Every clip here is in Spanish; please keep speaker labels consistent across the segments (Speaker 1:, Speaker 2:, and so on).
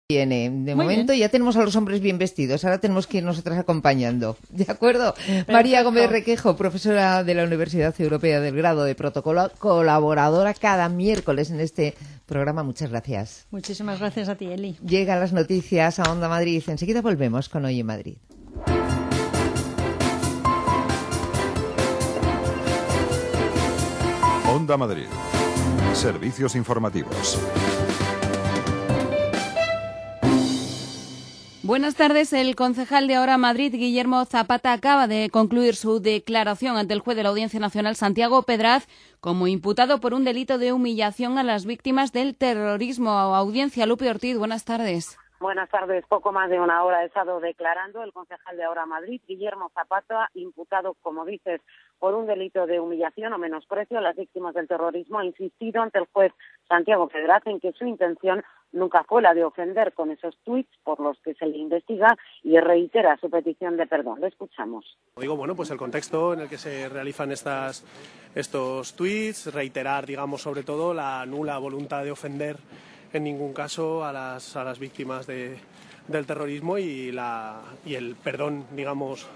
Speaker 1: Viene. De
Speaker 2: Muy
Speaker 1: momento
Speaker 2: bien.
Speaker 1: ya tenemos a los hombres bien vestidos, ahora tenemos que ir nosotras acompañando. ¿De acuerdo? María Gómez Requejo, profesora de la Universidad Europea del Grado de Protocolo, colaboradora cada miércoles en este programa. Muchas gracias.
Speaker 2: Muchísimas gracias a ti, Eli.
Speaker 1: Llegan las noticias a Onda Madrid. Enseguida volvemos con Hoy en Madrid.
Speaker 3: Onda Madrid. Servicios informativos.
Speaker 4: Buenas tardes. El concejal de Ahora Madrid, Guillermo Zapata, acaba de concluir su declaración ante el juez de la Audiencia Nacional, Santiago Pedraz, como imputado por un delito de humillación a las víctimas del terrorismo. Audiencia, Lupe Ortiz, buenas tardes.
Speaker 5: Buenas tardes. Poco más de una hora ha estado declarando el concejal de Ahora Madrid, Guillermo Zapata, imputado, como dices, por un delito de humillación o menosprecio a las víctimas del terrorismo. Ha insistido ante el juez Santiago Pedraz en que su intención nunca fue la de ofender con esos tuits por los que se le investiga y reitera su petición de perdón. Lo escuchamos.
Speaker 6: Digo, bueno, pues el contexto en el que se realizan estos tuits, reiterar, digamos, sobre todo la nula voluntad de ofender en ningún caso a las víctimas del terrorismo y el perdón, digamos,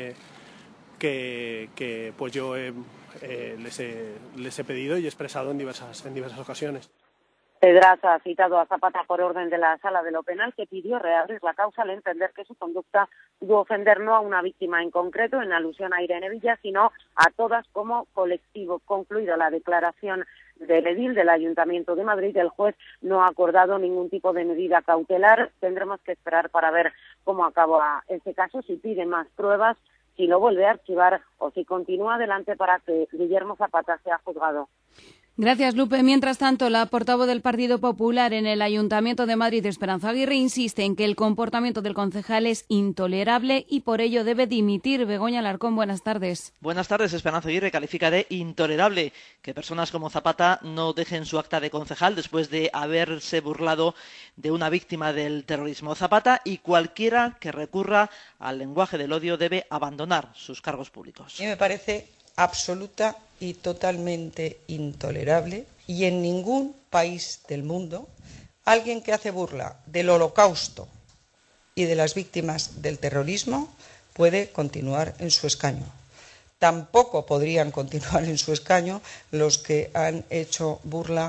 Speaker 6: que pues yo les he pedido y he expresado en diversas ocasiones.
Speaker 5: Pedraz ha citado a Zapata por orden de la Sala de lo Penal, que pidió reabrir la causa al entender que su conducta pudo ofender no a una víctima en concreto, en alusión a Irene Villa, sino a todas como colectivo. Concluida la declaración del edil del Ayuntamiento de Madrid, el juez no ha acordado ningún tipo de medida cautelar. Tendremos que esperar para ver cómo acaba este caso, si pide más pruebas, si lo vuelve a archivar o si continúa adelante para que Guillermo Zapata sea juzgado.
Speaker 4: Gracias, Lupe. Mientras tanto, la portavoz del Partido Popular en el Ayuntamiento de Madrid, Esperanza Aguirre, insiste en que el comportamiento del concejal es intolerable y por ello debe dimitir. Begoña Alarcón, buenas tardes.
Speaker 7: Buenas tardes. Esperanza Aguirre califica de intolerable que personas como Zapata no dejen su acta de concejal después de haberse burlado de una víctima del terrorismo. Zapata y cualquiera que recurra al lenguaje del odio debe abandonar sus cargos públicos.
Speaker 8: A mí me parece absoluta y totalmente intolerable, y en ningún país del mundo alguien que hace burla del Holocausto y de las víctimas del terrorismo puede continuar en su escaño. Tampoco podrían continuar en su escaño los que han hecho burla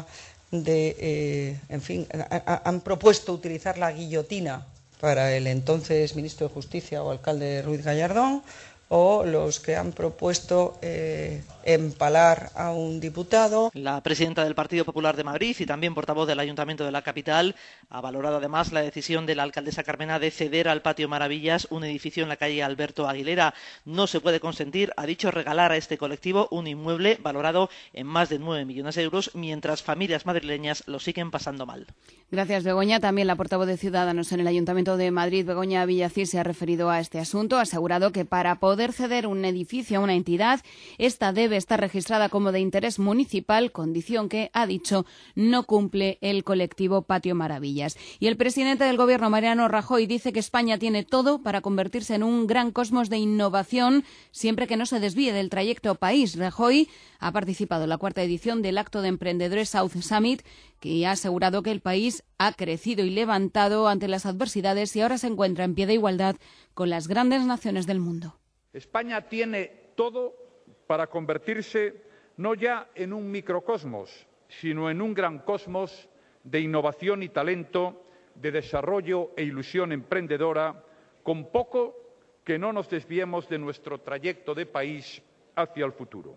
Speaker 8: han propuesto utilizar la guillotina para el entonces ministro de Justicia o alcalde Ruiz Gallardón, o los que han propuesto empalar a un diputado.
Speaker 7: La presidenta del Partido Popular de Madrid y también portavoz del Ayuntamiento de la capital ha valorado además la decisión de la alcaldesa Carmena de ceder al Patio Maravillas un edificio en la calle Alberto Aguilera. No se puede consentir, ha dicho, regalar a este colectivo un inmueble valorado en más de 9 millones de euros, mientras familias madrileñas lo siguen pasando mal.
Speaker 4: Gracias, Begoña. También la portavoz de Ciudadanos en el Ayuntamiento de Madrid, Begoña Villacir, se ha referido a este asunto. Ha asegurado que para poder ceder un edificio a una entidad, esta debe estar registrada como de interés municipal, condición que, ha dicho, no cumple el colectivo Patio Maravillas. Y el presidente del Gobierno, Mariano Rajoy, dice que España tiene todo para convertirse en un gran cosmos de innovación, siempre que no se desvíe del trayecto país. Rajoy ha participado en la 4ª edición del acto de emprendedores South Summit, que ha asegurado que el país ha crecido y levantado ante las adversidades y ahora se encuentra en pie de igualdad con las grandes naciones del mundo.
Speaker 9: España tiene todo para convertirse no ya en un microcosmos, sino en un gran cosmos de innovación y talento, de desarrollo e ilusión emprendedora, con poco que no nos desviemos de nuestro trayecto de país hacia el futuro.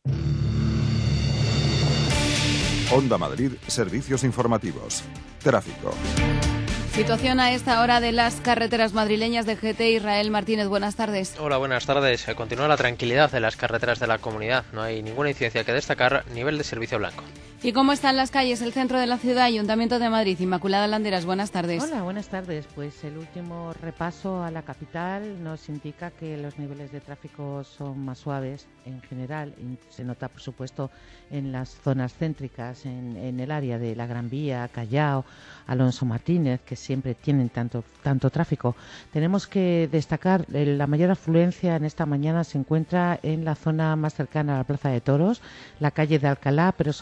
Speaker 3: Onda Madrid, servicios informativos. Tráfico.
Speaker 4: Situación a esta hora de las carreteras madrileñas de GT. Israel Martínez, buenas tardes.
Speaker 10: Hola, buenas tardes. Continúa la tranquilidad en las carreteras de la comunidad. No hay ninguna incidencia que destacar. Nivel de servicio blanco.
Speaker 4: ¿Y cómo están las calles? El centro de la ciudad, Ayuntamiento de Madrid. Inmaculada Landeras, buenas tardes.
Speaker 11: Hola, buenas tardes. Pues el último repaso a la capital nos indica que los niveles de tráfico son más suaves en general. Se nota, por supuesto, en las zonas céntricas, en el área de la Gran Vía, Callao, Alonso Martínez, que siempre tienen tanto tráfico. Tenemos que destacar la mayor afluencia en esta mañana se encuentra en la zona más cercana a la Plaza de Toros, la calle de Alcalá, pero sobre todo las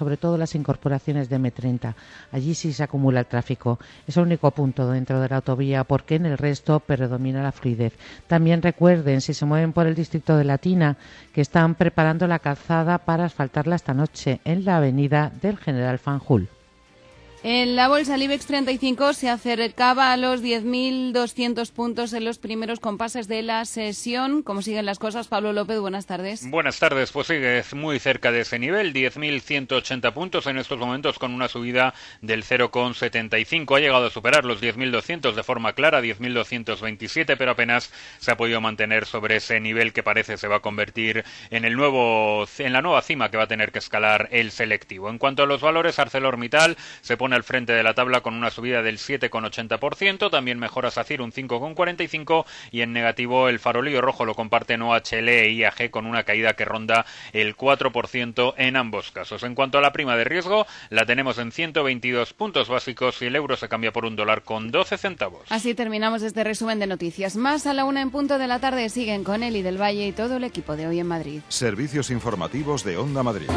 Speaker 11: las incorporaciones de M30. Allí sí se acumula el tráfico. Es el único punto dentro de la autovía porque en el resto predomina la fluidez. También recuerden, si se mueven por el distrito de Latina, que están preparando la calzada para asfaltarla esta noche en la avenida del General Fanjul.
Speaker 4: En la bolsa, el IBEX 35 se acercaba a los 10.200 puntos en los primeros compases de la sesión. ¿Cómo siguen las cosas? Pablo López, buenas tardes.
Speaker 2: Buenas tardes, pues sigue muy cerca de ese nivel, 10.180 puntos en estos momentos con una subida del 0,75. Ha llegado a superar los 10.200 de forma clara, 10.227, pero apenas se ha podido mantener sobre ese nivel que parece se va a convertir en la nueva cima que va a tener que escalar el selectivo. En cuanto a los valores, ArcelorMittal se pone al frente de la tabla con una subida del 7,80%, también mejora SACIR un 5,45% y en negativo el farolillo rojo lo comparten OHL e IAG con una caída que ronda el 4% en ambos casos. En cuanto a la prima de riesgo, la tenemos en 122 puntos básicos y el euro se cambia por $1.12.
Speaker 4: Así terminamos este resumen de noticias. Más a la 1 en punto de la tarde siguen con Eli del Valle y todo el equipo de Hoy en Madrid.
Speaker 3: Servicios informativos de Onda Madrid.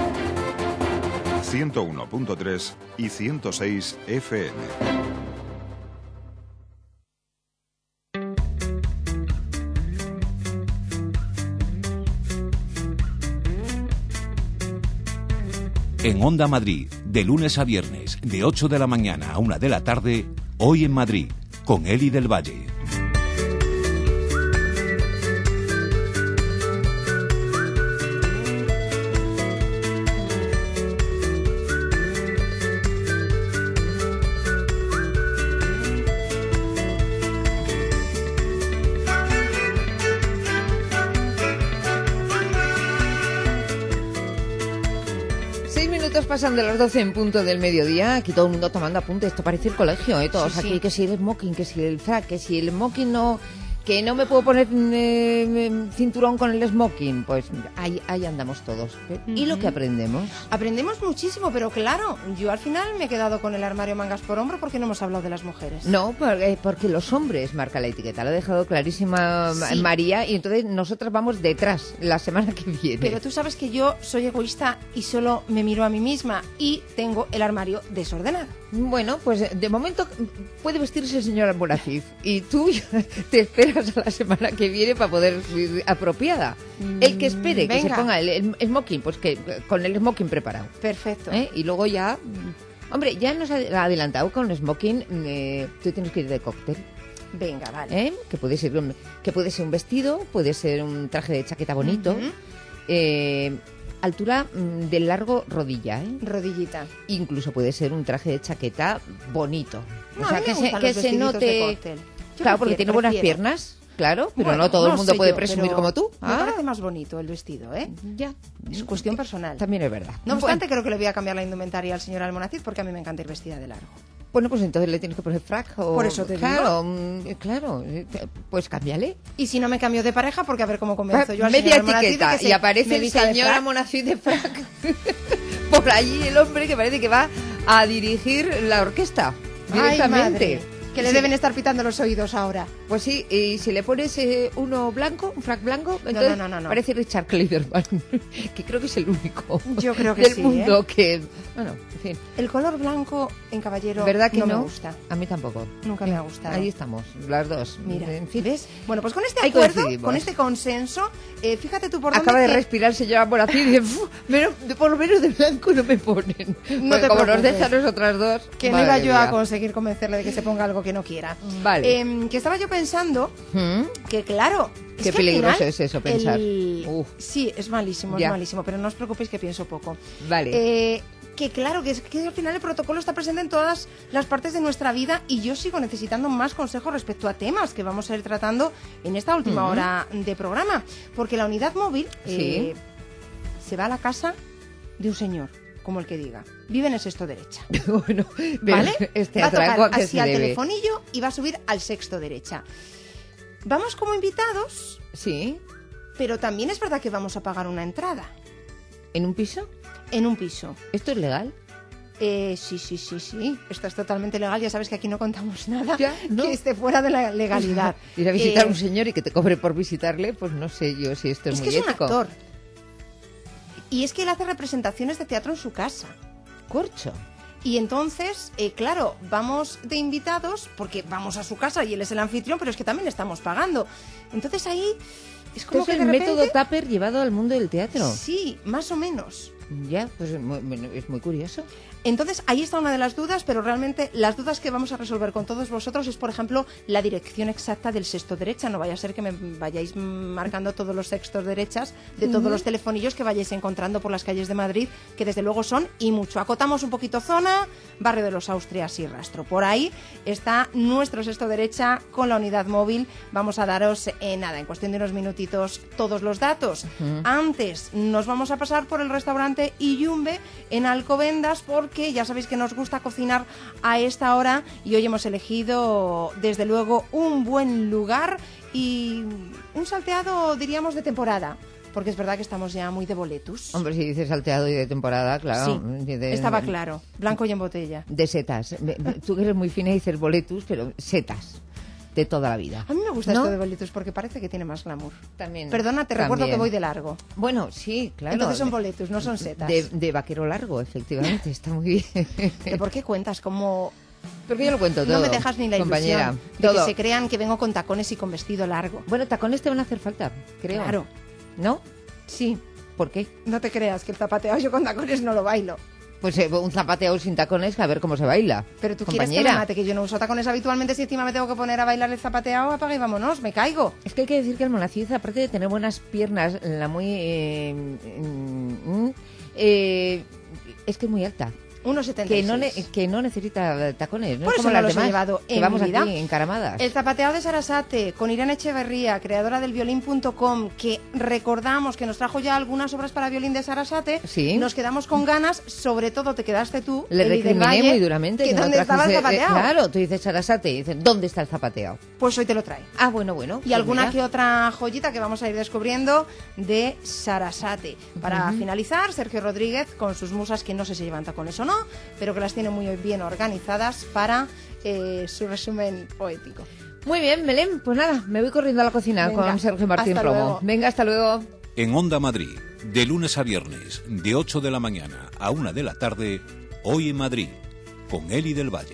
Speaker 3: 101.3 y 106 FM.
Speaker 12: En Onda Madrid, de lunes a viernes, de 8 de la mañana a 1 de la tarde, Hoy en Madrid, con Eli del Valle.
Speaker 1: Pasan de las 12 en punto del mediodía, aquí todo el mundo tomando apuntes, esto parece el colegio, todos aquí, que si el smoking, que si el frac, que si el smoking no, que no me puedo poner cinturón con el smoking, pues ahí andamos todos. ¿Y lo que aprendemos?
Speaker 13: Aprendemos muchísimo, pero claro, yo al final me he quedado con el armario mangas por hombro porque no hemos hablado de las mujeres.
Speaker 1: No, porque los hombres marcan la etiqueta, lo ha dejado clarísima María, y entonces nosotras vamos detrás la semana que viene.
Speaker 13: Pero tú sabes que yo soy egoísta y solo me miro a mí misma y tengo el armario desordenado.
Speaker 1: Bueno, pues de momento puede vestirse el señor Almonacid y tú te esperas a la semana que viene para poder ir apropiada. El que espere que se ponga el smoking, pues que con el smoking preparado.
Speaker 13: Perfecto.
Speaker 1: Y luego ya, hombre, ya nos ha adelantado con el smoking, tú tienes que ir de cóctel.
Speaker 13: Venga, vale.
Speaker 1: Que puede ser un vestido, puede ser un traje de chaqueta bonito. Altura de largo rodilla,
Speaker 13: Rodillita.
Speaker 1: Incluso puede ser un traje de chaqueta bonito.
Speaker 13: No, o sea, que se note.
Speaker 1: Claro, porque tiene buenas piernas, claro, pero no todo el mundo puede presumir como tú.
Speaker 13: Me parece más bonito el vestido,
Speaker 1: Ya.
Speaker 13: Es cuestión personal.
Speaker 1: También es verdad.
Speaker 13: No obstante, creo que le voy a cambiar la indumentaria al señor Almonacid porque a mí me encanta ir vestida de largo.
Speaker 1: Bueno, pues entonces le tienes que poner frac o...
Speaker 13: Por eso te
Speaker 1: digo. Claro, pues cámbiale.
Speaker 13: Y si no me cambio de pareja, porque a ver cómo convenzo yo al
Speaker 1: media
Speaker 13: señor
Speaker 1: etiqueta y aparece el señor Almonacid de frac. Por allí el hombre que parece que va a dirigir la orquesta directamente.
Speaker 13: Ay, madre, que le deben estar pitando los oídos ahora.
Speaker 1: Pues sí, y si le pones uno blanco, un frac blanco, entonces
Speaker 13: no.
Speaker 1: parece Richard Clayderman, que creo que es el único
Speaker 13: yo creo que
Speaker 1: del
Speaker 13: sí,
Speaker 1: mundo que... Bueno, en fin.
Speaker 13: El color blanco en caballero
Speaker 1: ¿verdad que no
Speaker 13: me gusta.
Speaker 1: A mí tampoco.
Speaker 13: Nunca me ha gustado.
Speaker 1: Ahí estamos, las dos.
Speaker 13: Mira,
Speaker 1: en fin.
Speaker 13: ¿ves? Bueno, pues con este acuerdo, con este consenso, fíjate tú por dónde...
Speaker 1: Acaba de respirar el señor Almonacid y dice, por lo menos de blanco no me ponen. No te como nos dejan las otras dos...
Speaker 13: Que no iba yo a conseguir convencerle de que se ponga algo que no quiera.
Speaker 1: Vale.
Speaker 13: Que estaba yo pensando que, claro...
Speaker 1: Qué peligroso es eso, pensar.
Speaker 13: Sí, es malísimo, pero no os preocupéis que pienso poco.
Speaker 1: Vale.
Speaker 13: Que claro, que al final el protocolo está presente en todas las partes de nuestra vida y yo sigo necesitando más consejos respecto a temas que vamos a ir tratando en esta última hora de programa. Porque la unidad móvil se va a la casa de un señor, como el que diga. Vive en el sexto derecha.
Speaker 1: Bueno,
Speaker 13: ¿vale?
Speaker 1: Va a tocar
Speaker 13: hacia el telefonillo y va a subir al sexto derecha. Vamos como invitados.
Speaker 1: Sí.
Speaker 13: Pero también es verdad que vamos a pagar una entrada.
Speaker 1: ¿En un piso?
Speaker 13: En un piso.
Speaker 1: ¿Esto es legal?
Speaker 13: Sí. Esto es totalmente legal. Ya sabes que aquí no contamos nada
Speaker 1: ¿no?
Speaker 13: que esté fuera de la legalidad.
Speaker 1: Ir a visitar a un señor y que te cobre por visitarle, pues no sé yo si esto es muy ético.
Speaker 13: Es que es un actor. Y es que él hace representaciones de teatro en su casa.
Speaker 1: corcho.
Speaker 13: Y entonces, claro, vamos de invitados porque vamos a su casa y él es el anfitrión, pero es que también estamos pagando. Entonces ahí es como
Speaker 1: Entonces,
Speaker 13: que de repente...
Speaker 1: método Tupper llevado al mundo del teatro.
Speaker 13: Sí, más o menos.
Speaker 1: Ya, pues es muy curioso.
Speaker 13: Entonces, ahí está una de las dudas, pero realmente las dudas que vamos a resolver con todos vosotros es, por ejemplo, la dirección exacta del sexto derecha. No vaya a ser que me vayáis marcando todos los sextos derechas de todos los telefonillos que vayáis encontrando por las calles de Madrid, que desde luego son y mucho. Acotamos un poquito zona, barrio de los Austrias y Rastro. Por ahí está nuestro sexto derecha con la unidad móvil. Vamos a daros, en cuestión de unos minutitos, todos los datos. Antes nos vamos a pasar por el restaurante Iyumbe en Alcobendas, porque ya sabéis que nos gusta cocinar a esta hora y hoy hemos elegido desde luego un buen lugar y un salteado, diríamos, de temporada, porque es verdad que estamos ya muy de boletus.
Speaker 1: Hombre, si dices salteado y de temporada, claro.
Speaker 13: Sí, estaba claro, blanco y en botella.
Speaker 1: De setas. Tú que eres muy fina y dices boletus, pero setas. De toda la vida.
Speaker 13: A mí me gusta esto de boletus porque parece que tiene más glamour.
Speaker 1: También.
Speaker 13: Perdona, te recuerdo que voy de largo.
Speaker 1: Bueno, sí, claro.
Speaker 13: Entonces son boletus, no son setas.
Speaker 1: De vaquero largo, efectivamente, está muy bien.
Speaker 13: ¿Pero por qué cuentas como...?
Speaker 1: Porque yo lo cuento todo.
Speaker 13: No me dejas ni la
Speaker 1: compañera,
Speaker 13: ilusión de que se crean que vengo con tacones y con vestido largo.
Speaker 1: Bueno, tacones te van a hacer falta, creo.
Speaker 13: Claro.
Speaker 1: ¿No?
Speaker 13: Sí.
Speaker 1: ¿Por qué?
Speaker 13: No te creas que el zapateado yo con tacones no lo bailo.
Speaker 1: Pues un zapateado sin tacones, a ver cómo se baila.
Speaker 13: Pero tú
Speaker 1: compañera.
Speaker 13: quieres que me mate, que yo no uso tacones habitualmente, si encima me tengo que poner a bailar el zapateado, apaga y vámonos, me caigo.
Speaker 1: Es que hay que decir que el Monacid, aparte de tener buenas piernas, la muy... es que es muy alta.
Speaker 13: 1,76.
Speaker 1: Que no necesita tacones, ¿no?
Speaker 13: Por
Speaker 1: Es
Speaker 13: eso
Speaker 1: como
Speaker 13: no
Speaker 1: las
Speaker 13: los he
Speaker 1: demás,
Speaker 13: llevado
Speaker 1: que
Speaker 13: en
Speaker 1: vamos
Speaker 13: mi vida.
Speaker 1: aquí encaramadas.
Speaker 13: El zapateado de Sarasate, con Irene Echeverría, creadora del violín.com, que recordamos que nos trajo ya algunas obras para violín de Sarasate.
Speaker 1: Sí.
Speaker 13: Nos quedamos con ganas, sobre todo te quedaste tú,
Speaker 1: Le
Speaker 13: Eli del
Speaker 1: recriminé
Speaker 13: Valle,
Speaker 1: muy duramente.
Speaker 13: que ¿dónde estaba el zapateado?
Speaker 1: Claro, tú dices Sarasate y dices, ¿dónde está el zapateado?
Speaker 13: Pues hoy te lo trae.
Speaker 1: Ah, bueno.
Speaker 13: Y
Speaker 1: pues
Speaker 13: alguna
Speaker 1: mira.
Speaker 13: que otra joyita que vamos a ir descubriendo de Sarasate. Para finalizar, Sergio Rodríguez con sus musas, que no sé si llevan tacones o no, pero que las tiene muy bien organizadas para su resumen poético.
Speaker 1: Muy bien, Belén, pues nada, me voy corriendo a la cocina. Venga, con Sergio Martín
Speaker 13: hasta
Speaker 1: Romo.
Speaker 13: Luego.
Speaker 1: Venga, hasta luego.
Speaker 12: En Onda Madrid, de lunes a viernes, de 8 de la mañana a 1 de la tarde, Hoy en Madrid, con Eli del Valle.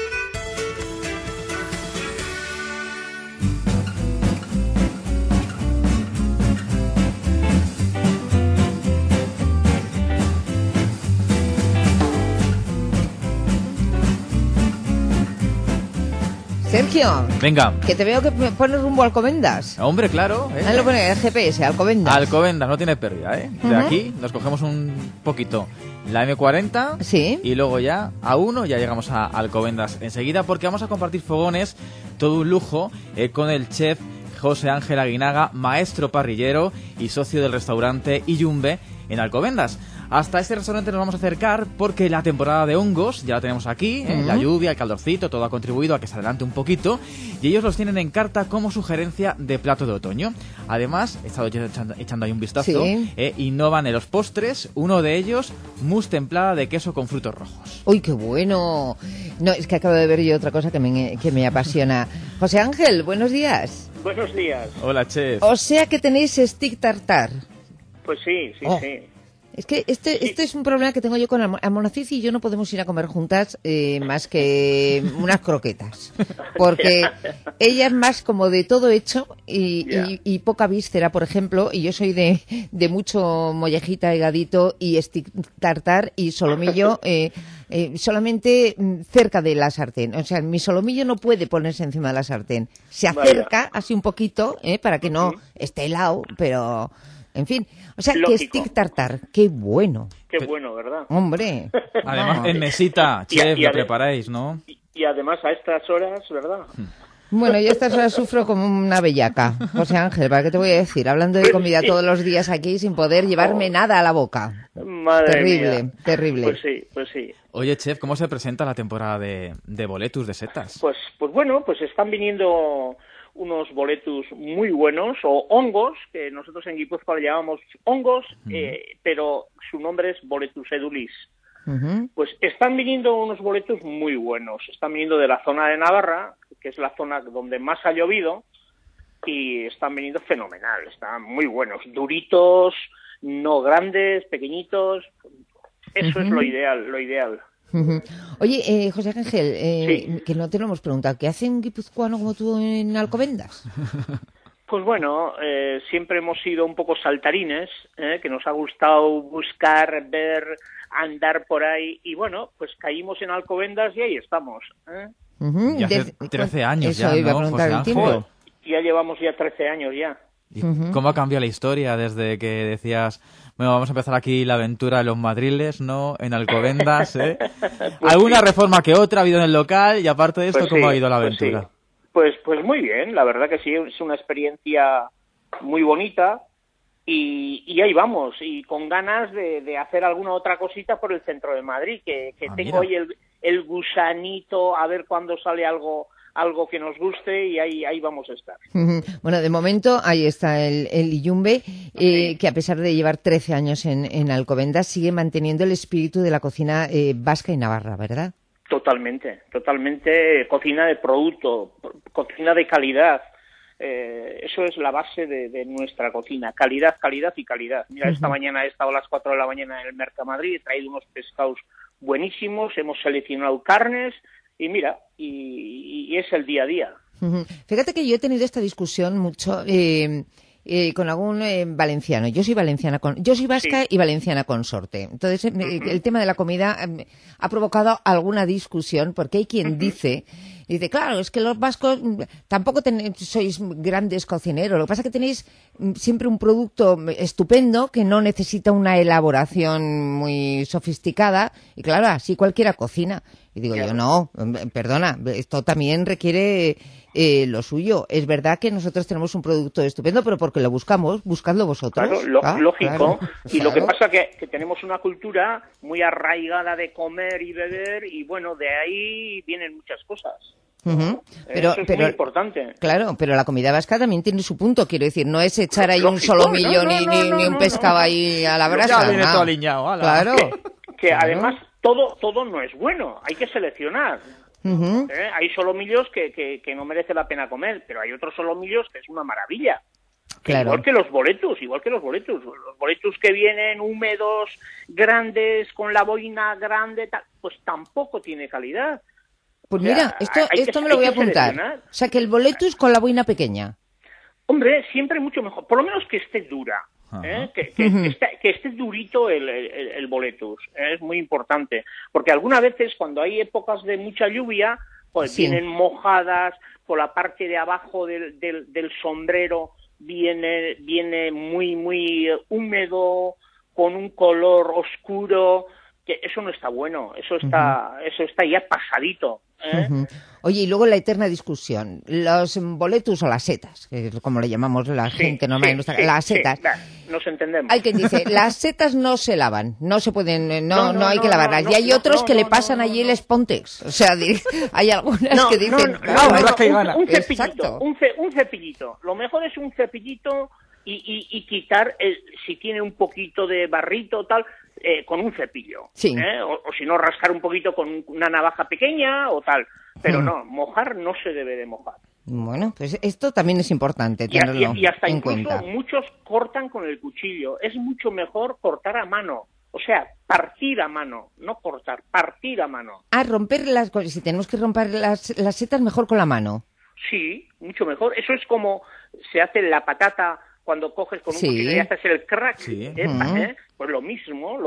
Speaker 1: Sergio.
Speaker 14: Venga.
Speaker 1: Que te veo que pones rumbo a Alcobendas.
Speaker 14: Hombre, claro.
Speaker 1: Ahí lo pone el GPS, Alcobendas.
Speaker 14: Alcobendas, no tiene pérdida, ¿eh? De aquí nos cogemos un poquito la M40.
Speaker 1: Sí.
Speaker 14: Y luego ya, a 1, ya llegamos a Alcobendas enseguida, porque vamos a compartir fogones, todo un lujo, con el chef José Ángel Aguinaga, maestro parrillero y socio del restaurante Iyumbe en Alcobendas. Hasta este restaurante nos vamos a acercar porque la temporada de hongos ya la tenemos aquí, la lluvia, el calorcito, todo ha contribuido a que se adelante un poquito y ellos los tienen en carta como sugerencia de plato de otoño. Además, he estado echando ahí un vistazo, innovan en los postres, uno de ellos, mousse templada de queso con frutos rojos.
Speaker 1: ¡Uy, qué bueno! No, es que acabo de ver yo otra cosa que me apasiona. José Ángel, buenos días.
Speaker 15: Buenos días.
Speaker 14: Hola, chef.
Speaker 1: O sea que tenéis stick tartar.
Speaker 15: Pues sí.
Speaker 1: Es que este es un problema que tengo yo con Almonacid y yo no podemos ir a comer juntas más que unas croquetas. Porque ella es más como de todo hecho y poca víscera, por ejemplo, y yo soy de mucho mollejita, higadito y stick tartar y solomillo solamente cerca de la sartén. O sea, mi solomillo no puede ponerse encima de la sartén. Se acerca así un poquito para que no esté helado, pero... En fin, o sea,
Speaker 15: Lógico.
Speaker 1: que stick tartar, qué bueno.
Speaker 15: Qué bueno, ¿verdad?
Speaker 1: Hombre.
Speaker 14: Además, en mesita, chef, lo preparáis, ¿no?
Speaker 15: Y además a estas horas, ¿verdad?
Speaker 1: Bueno, yo a estas horas sufro como una bellaca, José Ángel, ¿para qué te voy a decir? Hablando de comida todos los días aquí sin poder llevarme nada a la boca.
Speaker 15: Madre
Speaker 1: terrible,
Speaker 15: mía.
Speaker 1: terrible.
Speaker 15: Pues sí.
Speaker 14: Oye, chef, ¿cómo se presenta la temporada de boletus de setas?
Speaker 15: Pues bueno, pues están viniendo unos boletus muy buenos, o hongos, que nosotros en Guipúzcoa le llamamos hongos, pero su nombre es boletus edulis. Pues están viniendo unos boletus muy buenos. Están viniendo de la zona de Navarra, que es la zona donde más ha llovido, y están viniendo fenomenal. Están muy buenos, duritos, no grandes, pequeñitos. Eso es lo ideal.
Speaker 1: Oye, José Ángel, que no te lo hemos preguntado, ¿qué hace un guipuzcoano como tú en Alcobendas?
Speaker 15: Pues bueno, siempre hemos sido un poco saltarines, que nos ha gustado buscar, ver, andar por ahí, y bueno, pues caímos en Alcobendas y ahí estamos.
Speaker 14: Y hace 13 años
Speaker 1: eso
Speaker 14: ya,
Speaker 1: iba a
Speaker 14: ¿no,
Speaker 1: preguntar
Speaker 14: José
Speaker 1: el
Speaker 14: Ángel?
Speaker 1: tiempo.
Speaker 15: Ya llevamos ya 13 años ya.
Speaker 14: ¿Y cómo ha cambiado la historia desde que decías, bueno, vamos a empezar aquí la aventura de los madriles, ¿no? En Alcobendas, ¿eh?
Speaker 15: Pues
Speaker 14: Alguna
Speaker 15: sí.
Speaker 14: reforma que otra ha habido en el local, y aparte de esto,
Speaker 15: Pues
Speaker 14: ¿cómo
Speaker 15: sí,
Speaker 14: ha ido la
Speaker 15: pues
Speaker 14: aventura?
Speaker 15: sí. Pues muy bien, la verdad que sí, es una experiencia muy bonita y ahí vamos, y con ganas de hacer alguna otra cosita por el centro de Madrid, que tengo
Speaker 14: mira.
Speaker 15: ahí el gusanito, a ver cuándo sale algo que nos guste, y ahí vamos a estar.
Speaker 1: Bueno, de momento ahí está el Iyumbe, que a pesar de llevar 13 años en Alcobendas, sigue manteniendo el espíritu de la cocina vasca y navarra, ¿verdad?
Speaker 15: Totalmente, cocina de producto, cocina de calidad. Eso es la base de nuestra cocina, calidad y calidad. Mira, esta mañana he estado a las 4 de la mañana en el Mercamadrid, he traído unos pescados buenísimos, hemos seleccionado carnes y mira, y es el día a día.
Speaker 1: Fíjate que yo he tenido esta discusión mucho con algún valenciano. Yo soy vasca y valenciana consorte. Entonces, el tema de la comida ha provocado alguna discusión, porque hay quien dice, claro, es que los vascos tampoco sois grandes cocineros. Lo que pasa es que tenéis siempre un producto estupendo que no necesita una elaboración muy sofisticada. Y claro, así cualquiera cocina. Y digo yo, no, perdona, esto también requiere lo suyo. Es verdad que nosotros tenemos un producto estupendo, pero porque lo buscamos, buscadlo vosotros.
Speaker 15: Claro, lógico.
Speaker 1: Claro,
Speaker 15: y lo que pasa que tenemos una cultura muy arraigada de comer y beber, y bueno, de ahí vienen muchas cosas.
Speaker 1: Pero,
Speaker 15: eso es muy importante.
Speaker 1: Claro, pero la comida vasca también tiene su punto, quiero decir, no es echar ahí un solomillo ni un pescado ahí a la brasa.
Speaker 14: Ya viene todo aliñado, ala.
Speaker 1: Claro.
Speaker 15: Que además todo no es bueno, hay que seleccionar. Hay solomillos que no merece la pena comer, pero hay otros solomillos que es una maravilla.
Speaker 1: Claro.
Speaker 15: Igual que los boletus. Los boletus que vienen húmedos, grandes, con la boina grande, pues tampoco tiene calidad.
Speaker 1: Pues
Speaker 15: O sea,
Speaker 1: mira, esto me lo voy a apuntar.
Speaker 15: seleccionar.
Speaker 1: O sea, que el boletus con la boina pequeña.
Speaker 15: Hombre, siempre mucho mejor. Por lo menos que esté dura. Que esté durito el boletus. Es muy importante. Porque algunas veces, cuando hay épocas de mucha lluvia, pues vienen mojadas, por la parte de abajo del sombrero viene muy húmedo, con un color oscuro, que eso no está bueno, eso está ya pasadito.
Speaker 1: Oye, y luego la eterna discusión, los boletus o las setas, que es como le llamamos la gente normal, las setas.
Speaker 15: Nos entendemos.
Speaker 1: Hay quien dice, las setas no se lavan, no se pueden, no hay que lavarlas. Y hay otros que le pasan allí el Spontex. O sea, hay algunas que dicen,
Speaker 15: un cepillito, un cepillito. Lo mejor es un cepillito y quitar, si tiene un poquito de barrito tal, con un cepillo. O si no, rascar un poquito con una navaja pequeña o tal. Pero no, mojar no se debe de mojar.
Speaker 1: Bueno, pues esto también es importante tenerlo
Speaker 15: y hasta
Speaker 1: en
Speaker 15: incluso
Speaker 1: cuenta.
Speaker 15: Muchos cortan con el cuchillo. Es mucho mejor cortar a mano. O sea, partir a mano, no cortar, partir a mano.
Speaker 1: Romper si tenemos que romper las setas, mejor con la mano.
Speaker 15: Sí, mucho mejor. Eso es como se hace la patata cuando coges con un cuchillo y haces el crack. Pues lo mismo,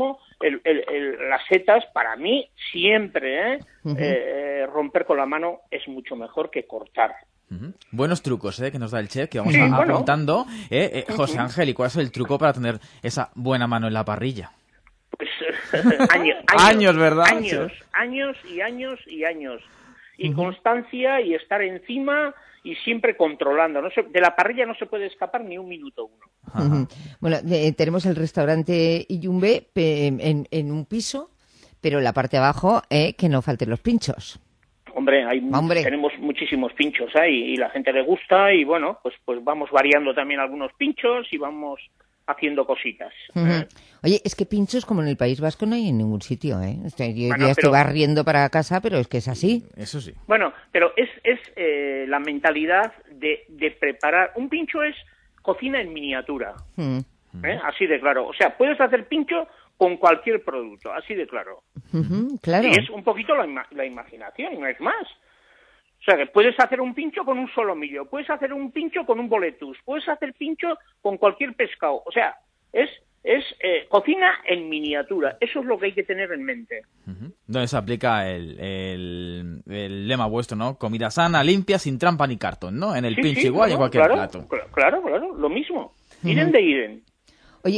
Speaker 15: las setas, para mí, siempre, romper con la mano es mucho mejor que cortar.
Speaker 14: Buenos trucos que nos da el chef, que vamos apuntando. José Ángel, ¿y cuál es el truco para tener esa buena mano en la parrilla?
Speaker 15: Pues años,
Speaker 14: ¿verdad?
Speaker 15: Años y años. Y constancia y estar encima y siempre controlando. De la parrilla no se puede escapar ni un minuto uno.
Speaker 1: Bueno, tenemos el restaurante Iyumbe en un piso, pero en la parte de abajo que no falten los pinchos.
Speaker 15: Hombre, tenemos muchísimos pinchos ahí y la gente le gusta y bueno, pues vamos variando también algunos pinchos y vamos haciendo cositas.
Speaker 1: Oye, es que pinchos como en el País Vasco no hay en ningún sitio, Yo estoy barriendo para casa, pero es que es así.
Speaker 14: Eso sí.
Speaker 15: Bueno, pero es la mentalidad de preparar. Un pincho es cocina en miniatura. Así de claro. O sea, puedes hacer pincho con cualquier producto, así de claro.
Speaker 1: Claro.
Speaker 15: Y es un poquito la imaginación, no es más. O sea, que puedes hacer un pincho con un solomillo, puedes hacer un pincho con un boletus, puedes hacer pincho con cualquier pescado. O sea, es cocina en miniatura. Eso es lo que hay que tener en mente.
Speaker 14: Donde se aplica el lema vuestro, ¿no? Comida sana, limpia, sin trampa ni cartón, ¿no? En el pincho igual y en cualquier plato.
Speaker 15: Claro, lo mismo. Idem de idem.
Speaker 1: Oye,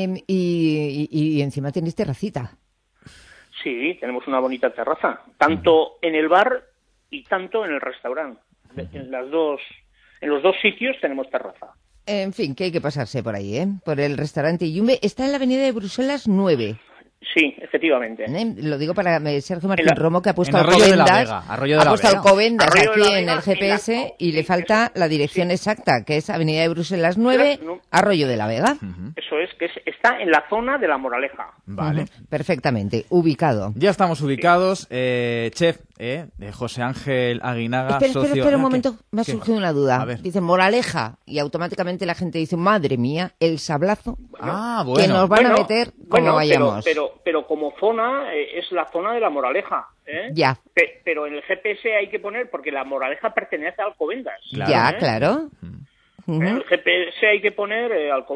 Speaker 1: y encima tenéis terracita.
Speaker 15: Sí, tenemos una bonita terraza, tanto en el bar y tanto en el restaurante. En los dos sitios tenemos terraza.
Speaker 1: En fin, que hay que pasarse por ahí, ¿eh? Por el restaurante Yumbe. Está en la avenida de Bruselas 9.
Speaker 15: Sí, efectivamente.
Speaker 1: Lo digo para Sergio Martín Romo, que ha puesto
Speaker 14: Alcobendas.
Speaker 1: Ha puesto Alcobendas aquí en el GPS y le falta la dirección exacta, que es avenida de Bruselas 9, Arroyo de la Vega.
Speaker 15: Eso es, que está en la zona de La Moraleja.
Speaker 14: Vale.
Speaker 1: Perfectamente, ubicado.
Speaker 14: Ya estamos ubicados. Chef, de José Ángel Aguinaga, socio...
Speaker 1: Espera un momento, me ha surgido una duda.
Speaker 14: A ver.
Speaker 1: Dice Moraleja y automáticamente la gente dice, madre mía, el sablazo
Speaker 14: bueno.
Speaker 1: que nos van a meter como vayamos.
Speaker 15: Pero como zona, es la zona de La Moraleja.
Speaker 1: Ya.
Speaker 15: Pero en el GPS hay que poner, porque La Moraleja pertenece a Alcobendas.
Speaker 1: Claro. Claro.
Speaker 15: En el GPS hay que poner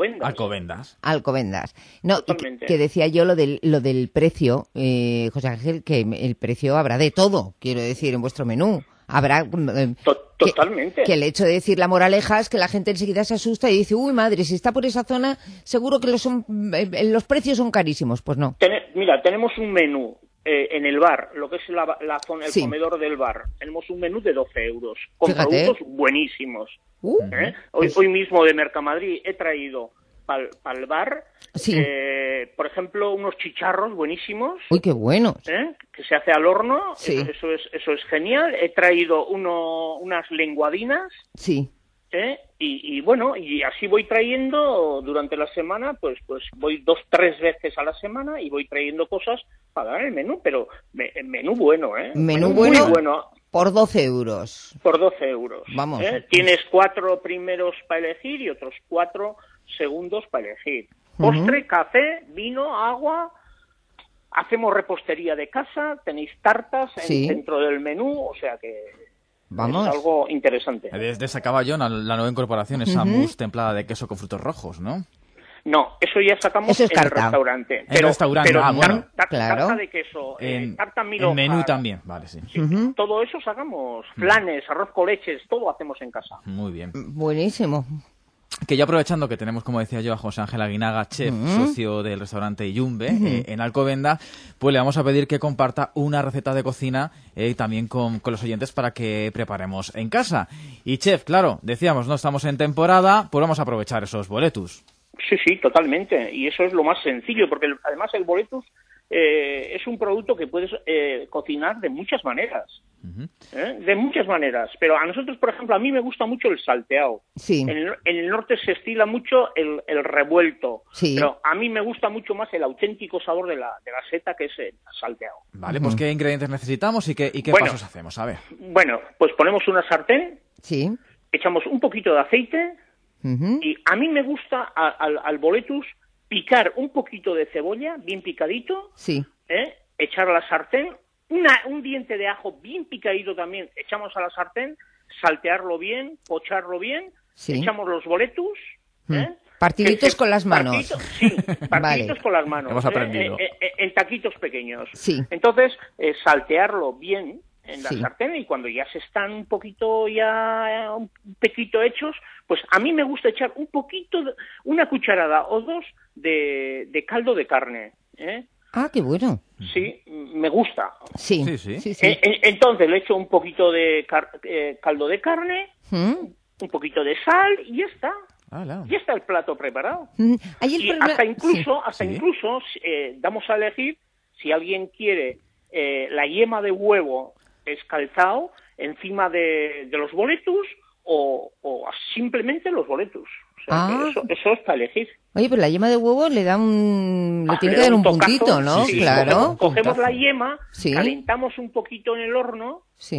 Speaker 14: Alcobendas.
Speaker 1: No, que decía yo lo del precio, José Ángel, que el precio habrá de todo, quiero decir, en vuestro menú. Habrá...
Speaker 15: Totalmente.
Speaker 1: Que el hecho de decir La Moraleja es que la gente enseguida se asusta y dice, uy, madre, si está por esa zona, seguro que los precios son carísimos. Pues no.
Speaker 15: Mira, tenemos un menú en el bar, lo que es la zona, el comedor del bar. Tenemos un menú de 12 euros, con productos buenísimos. Hoy mismo de Mercamadrid he traído para el bar, por ejemplo, unos chicharros buenísimos.
Speaker 1: ¡Uy, qué buenos!
Speaker 15: Que se hace al horno,
Speaker 1: sí.
Speaker 15: Eso es genial. He traído unas lenguadinas.
Speaker 1: Sí.
Speaker 15: Y bueno, y así voy trayendo durante la semana, pues voy 2-3 veces a la semana y voy trayendo cosas para dar el menú, pero menú bueno,
Speaker 1: Menú bueno,
Speaker 15: muy bueno.
Speaker 1: Por 12 euros.
Speaker 15: Por 12 euros.
Speaker 1: Vamos.
Speaker 15: Tienes 4 primeros para elegir y otros 4 segundos para elegir. Postre, café, vino, agua. Hacemos repostería de casa, tenéis tartas dentro del menú, o sea que...
Speaker 1: Vamos.
Speaker 15: Es algo interesante.
Speaker 14: Desde esa caballón, la nueva incorporación, esa mousse templada de queso con frutos rojos, ¿no?
Speaker 15: No, eso ya sacamos en el restaurante.
Speaker 14: En el restaurante,
Speaker 15: bueno.
Speaker 1: Claro.
Speaker 15: Tarta de queso, tarta mil
Speaker 14: en
Speaker 15: hojas.
Speaker 14: menú también, vale, sí.
Speaker 15: Todo eso sacamos. Flanes, arroz con leches, todo hacemos en casa.
Speaker 14: Muy bien.
Speaker 1: Buenísimo.
Speaker 14: Que ya aprovechando que tenemos, como decía yo, a José Ángel Aguinaga, chef, socio del restaurante Yumbe, en Alcobenda, pues le vamos a pedir que comparta una receta de cocina también con los oyentes para que preparemos en casa. Y chef, claro, decíamos, no estamos en temporada, pues vamos a aprovechar esos boletus.
Speaker 15: Sí, totalmente. Y eso es lo más sencillo, porque además el boletus es un producto que puedes cocinar de muchas maneras. De muchas maneras. Pero a nosotros, por ejemplo, a mí me gusta mucho el salteado.
Speaker 1: Sí.
Speaker 15: En el norte se estila mucho el revuelto.
Speaker 1: Sí.
Speaker 15: Pero a mí me gusta mucho más el auténtico sabor de la seta, que es el salteado.
Speaker 14: Vale, pues ¿qué ingredientes necesitamos y qué pasos hacemos? A ver.
Speaker 15: Bueno, pues ponemos una sartén.
Speaker 1: Sí.
Speaker 15: Echamos un poquito de aceite. Y a mí me gusta al boletus picar un poquito de cebolla, bien picadito.
Speaker 1: Sí.
Speaker 15: Echar a la sartén. Un diente de ajo bien picadito también, echamos a la sartén, saltearlo bien, pocharlo bien, echamos los boletus.
Speaker 1: Partiditos con las manos.
Speaker 15: Partiditos con las manos.
Speaker 14: Hemos aprendido.
Speaker 15: En taquitos pequeños.
Speaker 1: Sí.
Speaker 15: Entonces, saltearlo bien en la sartén y cuando ya se están un poquito hechos, pues a mí me gusta echar una cucharada o dos de caldo de carne.
Speaker 1: Ah, qué bueno.
Speaker 15: Sí, me gusta.
Speaker 1: Sí.
Speaker 15: Entonces le echo un poquito de caldo de carne, un poquito de sal y ya está. Ya está el plato preparado. Y hasta incluso damos a elegir si alguien quiere la yema de huevo escalzado encima de los boletus o simplemente los boletus. O sea, que eso es para elegir.
Speaker 1: Oye, pero la yema de huevo le tiene que dar un puntito, ¿no?
Speaker 15: Sí,
Speaker 1: claro.
Speaker 15: Cogemos la yema, calentamos un poquito en el horno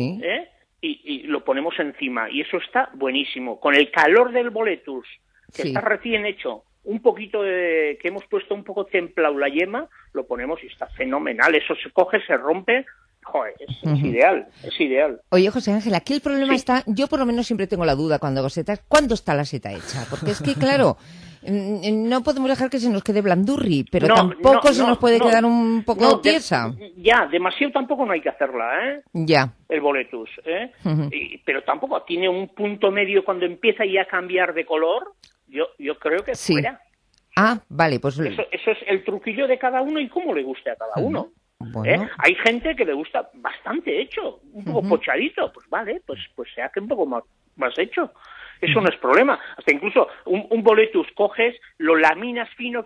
Speaker 15: y lo ponemos encima. Y eso está buenísimo. Con el calor del boletus, que está recién hecho, un poquito que hemos puesto un poco templado la yema, lo ponemos y está fenomenal. Eso se coge, se rompe. Joder, es ideal, es ideal.
Speaker 1: Oye, José Ángel, aquí el problema está, yo por lo menos siempre tengo la duda cuando hago setas, ¿cuándo está la seta hecha? Porque es que, claro, no podemos dejar que se nos quede blandurri, pero tampoco se nos puede quedar un poco tiesa.
Speaker 15: Ya, demasiado tampoco no hay que hacerla, ¿eh?
Speaker 1: Ya.
Speaker 15: El boletus, ¿eh? Pero tampoco tiene un punto medio cuando empieza ya a cambiar de color, yo creo que fuera.
Speaker 1: Ah, vale, pues...
Speaker 15: Eso es el truquillo de cada uno y cómo le guste a cada uno.
Speaker 1: Bueno.
Speaker 15: Hay gente que le gusta bastante hecho, un poco pochadito, pues vale, pues se hace un poco más hecho. Eso no es problema. Hasta incluso un boletus coges, lo laminas fino,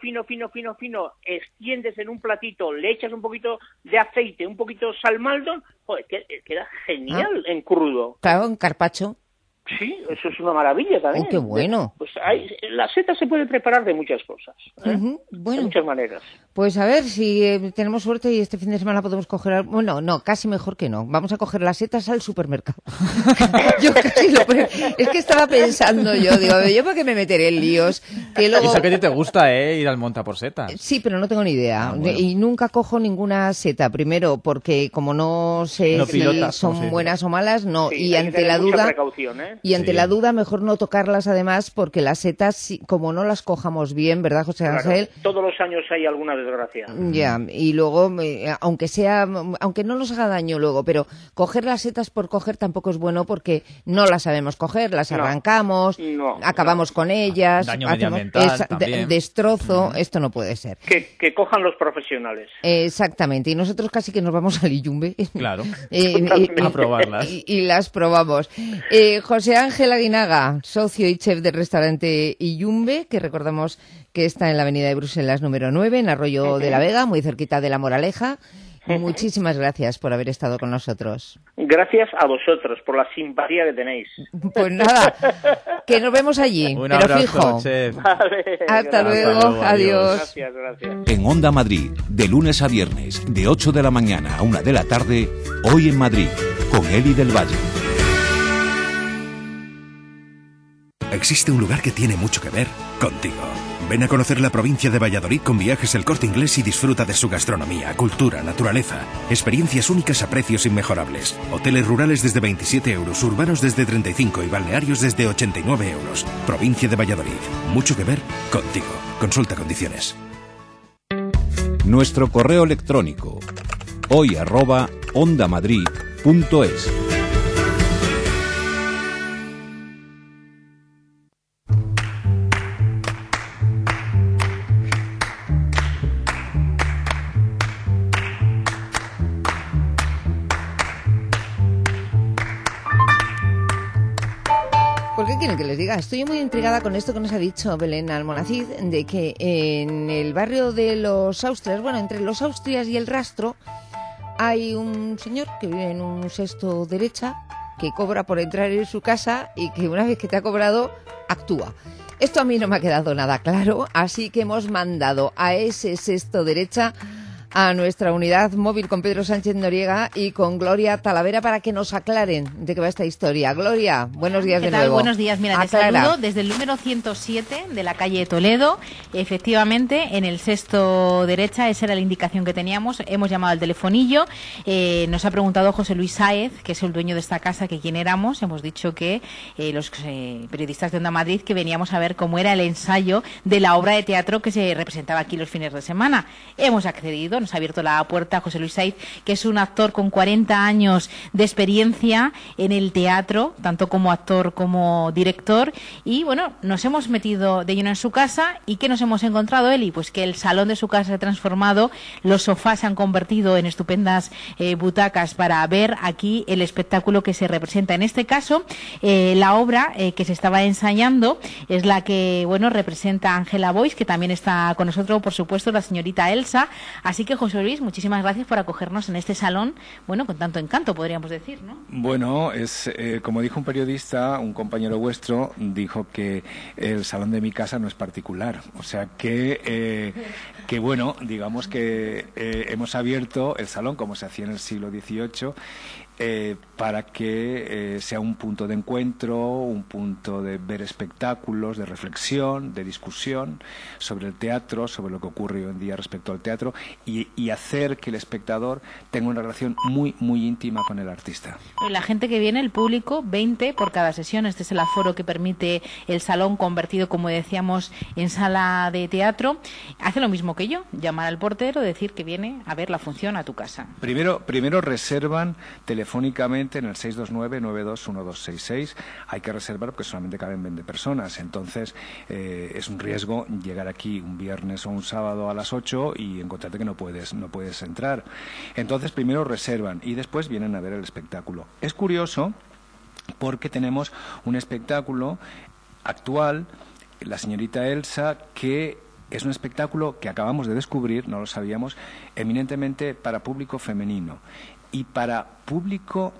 Speaker 15: extiendes en un platito, le echas un poquito de aceite, un poquito salmaldon, joder, queda genial en crudo.
Speaker 1: Claro, en carpaccio.
Speaker 15: Sí, eso es una maravilla también.
Speaker 1: ¡Qué bueno!
Speaker 15: Pues la seta se puede preparar de muchas cosas, ¿eh?
Speaker 1: Bueno,
Speaker 15: de muchas maneras.
Speaker 1: Pues a ver si tenemos suerte y este fin de semana podemos coger... Bueno, no, casi mejor que no. Vamos a coger las setas al supermercado. Yo casi es que estaba pensando yo, digo, ¿yo por qué me meteré en líos? Que luego...
Speaker 14: Eso que a ti te gusta, ir al monta por setas.
Speaker 1: Sí, pero no tengo ni idea. Bueno. Y nunca cojo ninguna seta. Primero, porque como no sé si son buenas o malas, no.
Speaker 15: Sí,
Speaker 1: y ante la duda...
Speaker 15: Precaución, ¿eh?
Speaker 1: Y ante la duda, mejor no tocarlas además, porque las setas, como no las cojamos bien, ¿verdad, José Ángel?
Speaker 15: Claro, todos los años hay alguna desgracia.
Speaker 1: Ya, y luego, aunque no nos haga daño luego, pero coger las setas por coger tampoco es bueno porque no las sabemos coger, las arrancamos, acabamos con ellas,
Speaker 14: daño medioambiental también.
Speaker 1: Destrozo, esto no puede ser.
Speaker 15: Que cojan los profesionales.
Speaker 1: Exactamente, y nosotros casi que nos vamos al Iyumbe.
Speaker 14: Claro, a probarlas.
Speaker 1: Y las probamos. José Ángel Aguinaga, socio y chef del restaurante Iyumbe, que recordamos que está en la avenida de Bruselas número 9, en Arroyo de la Vega, muy cerquita de La Moraleja. Muchísimas gracias por haber estado con nosotros.
Speaker 15: Gracias a vosotros por la simpatía que tenéis.
Speaker 1: Pues nada, que nos vemos allí,
Speaker 14: Un
Speaker 1: pero
Speaker 14: abrazo,
Speaker 1: fijo.
Speaker 14: chef.
Speaker 15: Vale,
Speaker 1: Hasta luego, adiós.
Speaker 15: Gracias.
Speaker 12: En Onda Madrid, de lunes a viernes, de 8 de la mañana a 1 de la tarde, Hoy en Madrid, con Eli del Valle.
Speaker 16: Existe un lugar que tiene mucho que ver contigo. Ven a conocer la provincia de Valladolid con Viajes El Corte Inglés y disfruta de su gastronomía, cultura, naturaleza, experiencias únicas a precios inmejorables. Hoteles rurales desde 27 euros, urbanos desde 35 y balnearios desde 89 euros. Provincia de Valladolid. Mucho que ver contigo. Consulta condiciones.
Speaker 12: Nuestro correo electrónico hoy@ondamadrid.es.
Speaker 1: ¿Por qué quieren que les diga? Estoy muy intrigada con esto que nos ha dicho Belén Almonacid, de que en el barrio de los Austrias, bueno, entre los Austrias y el Rastro, hay un señor que vive en un sexto derecha, que cobra por entrar en su casa y que una vez que te ha cobrado, actúa. Esto a mí no me ha quedado nada claro, así que hemos mandado a ese sexto derecha a nuestra unidad móvil con Pedro Sánchez Noriega y con Gloria Talavera para que nos aclaren de qué va esta historia. Gloria, buenos días de nuevo.
Speaker 17: Buenos días, mira, te saludo desde el número 107 de la calle Toledo. Efectivamente, en el sexto derecha, esa era la indicación que teníamos. Hemos llamado al telefonillo, nos ha preguntado José Luis Sáez, que es el dueño de esta casa, que quién éramos. Hemos dicho que los periodistas de Onda Madrid, que veníamos a ver cómo era el ensayo de la obra de teatro que se representaba aquí los fines de semana. Hemos accedido. Nos ha abierto la puerta José Luis Saiz, que es un actor con 40 años de experiencia en el teatro, tanto como actor como director, y bueno, nos hemos metido de lleno en su casa. ¿Y qué nos hemos encontrado, Eli? Pues que el salón de su casa se ha transformado, los sofás se han convertido en estupendas butacas para ver aquí el espectáculo que se representa. En este caso, la obra que se estaba ensayando es la que, bueno, representa a Ángela Boix, que también está con nosotros, por supuesto, la señorita Elsa. Así que, José Luis, muchísimas gracias por acogernos en este salón, bueno, con tanto encanto, podríamos decir, ¿no?
Speaker 18: Bueno, es como dijo un periodista, un compañero vuestro, dijo que el salón de mi casa no es particular. O sea que bueno, digamos que hemos abierto el salón como se hacía en el siglo XVIII para que sea un punto de encuentro, un punto de ver espectáculos, de reflexión, de discusión sobre el teatro, sobre lo que ocurre hoy en día respecto al teatro y hacer que el espectador tenga una relación muy, muy íntima con el artista.
Speaker 17: La gente que viene, el público, 20 por cada sesión. Este es el aforo que permite el salón convertido, como decíamos, en sala de teatro. Hace lo mismo que yo, llamar al portero, decir que viene a ver la función a tu casa.
Speaker 18: Primero reservan telefónicamente en el 629-921266. Hay que reservar porque solamente caben 20 personas. Entonces es un riesgo llegar aquí un viernes o un sábado a las 8 y encontrarte que no puedes entrar. Entonces primero reservan y después vienen a ver el espectáculo. Es curioso porque tenemos un espectáculo actual, La señorita Elsa, que es un espectáculo que acabamos de descubrir, no lo sabíamos, eminentemente para público femenino y para público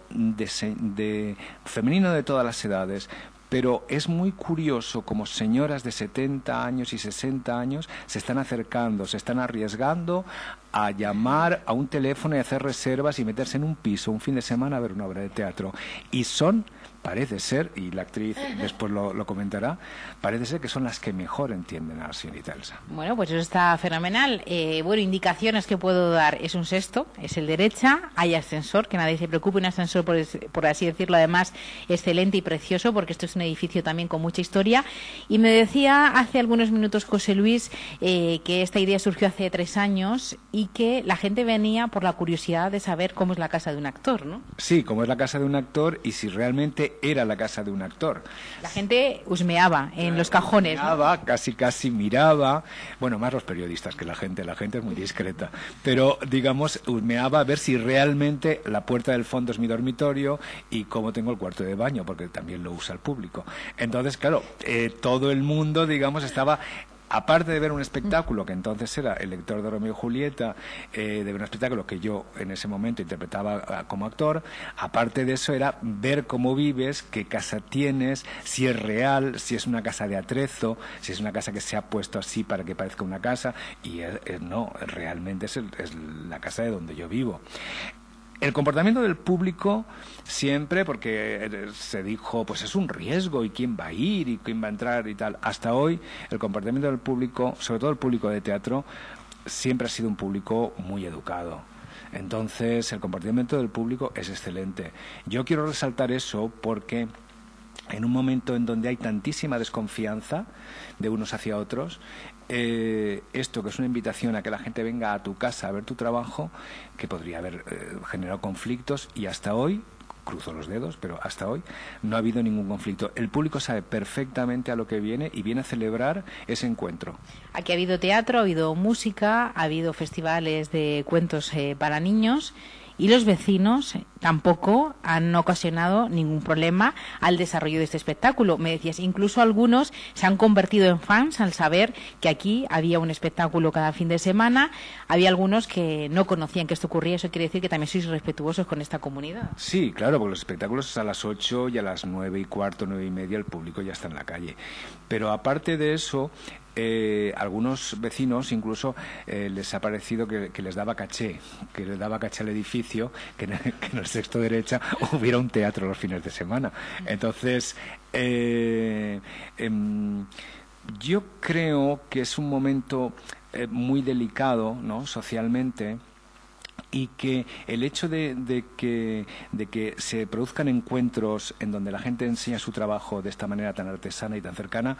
Speaker 18: femenino de todas las edades. Pero es muy curioso como señoras de 70 años y 60 años se están acercando, se están arriesgando a llamar a un teléfono y hacer reservas y meterse en un piso un fin de semana a ver una obra de teatro. Y parece ser, y la actriz después lo comentará, parece ser que son las que mejor entienden a la señorita Elsa.
Speaker 17: Bueno, pues eso está fenomenal. Indicaciones que puedo dar. Es un sexto, es el derecha, hay ascensor, que nadie se preocupe, un ascensor, por así decirlo, además excelente y precioso, porque esto es un edificio también con mucha historia. Y me decía hace algunos minutos José Luis que esta idea surgió hace 3 años y que la gente venía por la curiosidad de saber cómo es la casa de un actor, ¿no?
Speaker 18: Sí, cómo es la casa de un actor y si realmente era la casa de un actor.
Speaker 17: La gente husmeaba en los cajones.
Speaker 18: Miraba, ¿no? Casi miraba, bueno, más los periodistas que la gente es muy discreta, pero digamos, husmeaba a ver si realmente la puerta del fondo es mi dormitorio y cómo tengo el cuarto de baño, porque también lo usa el público. Entonces, claro, todo el mundo, digamos, estaba... Aparte de ver un espectáculo, que entonces era El lector de Romeo y Julieta, de ver un espectáculo que yo en ese momento interpretaba como actor, aparte de eso era ver cómo vives, qué casa tienes, si es real, si es una casa de atrezo, si es una casa que se ha puesto así para que parezca una casa, y no, realmente es la casa de donde yo vivo. El comportamiento del público siempre, porque se dijo, pues es un riesgo, y quién va a ir, y quién va a entrar y tal. Hasta hoy, el comportamiento del público, sobre todo el público de teatro, siempre ha sido un público muy educado. Entonces, el comportamiento del público es excelente. Yo quiero resaltar eso porque en un momento en donde hay tantísima desconfianza de unos hacia otros, esto que es una invitación a que la gente venga a tu casa a ver tu trabajo, que podría haber generado conflictos, y hasta hoy, cruzo los dedos, pero hasta hoy no ha habido ningún conflicto. El público sabe perfectamente a lo que viene y viene a celebrar ese encuentro.
Speaker 17: Aquí ha habido teatro, ha habido música, ha habido festivales de cuentos para niños. Y los vecinos tampoco han ocasionado ningún problema al desarrollo de este espectáculo. Me decías, incluso algunos se han convertido en fans al saber que aquí había un espectáculo cada fin de semana. Había algunos que no conocían que esto ocurría. Eso quiere decir que también sois respetuosos con esta comunidad.
Speaker 18: Sí, claro, porque los espectáculos a las 8 y a las 9:15, 9:30 el público ya está en la calle. Pero aparte de eso, algunos vecinos incluso les ha parecido que les daba caché, al edificio, que en el sexto derecha hubiera un teatro los fines de semana. Entonces, yo creo que es un momento muy delicado, ¿no?, socialmente, y que el hecho de que se produzcan encuentros en donde la gente enseña su trabajo de esta manera tan artesana y tan cercana,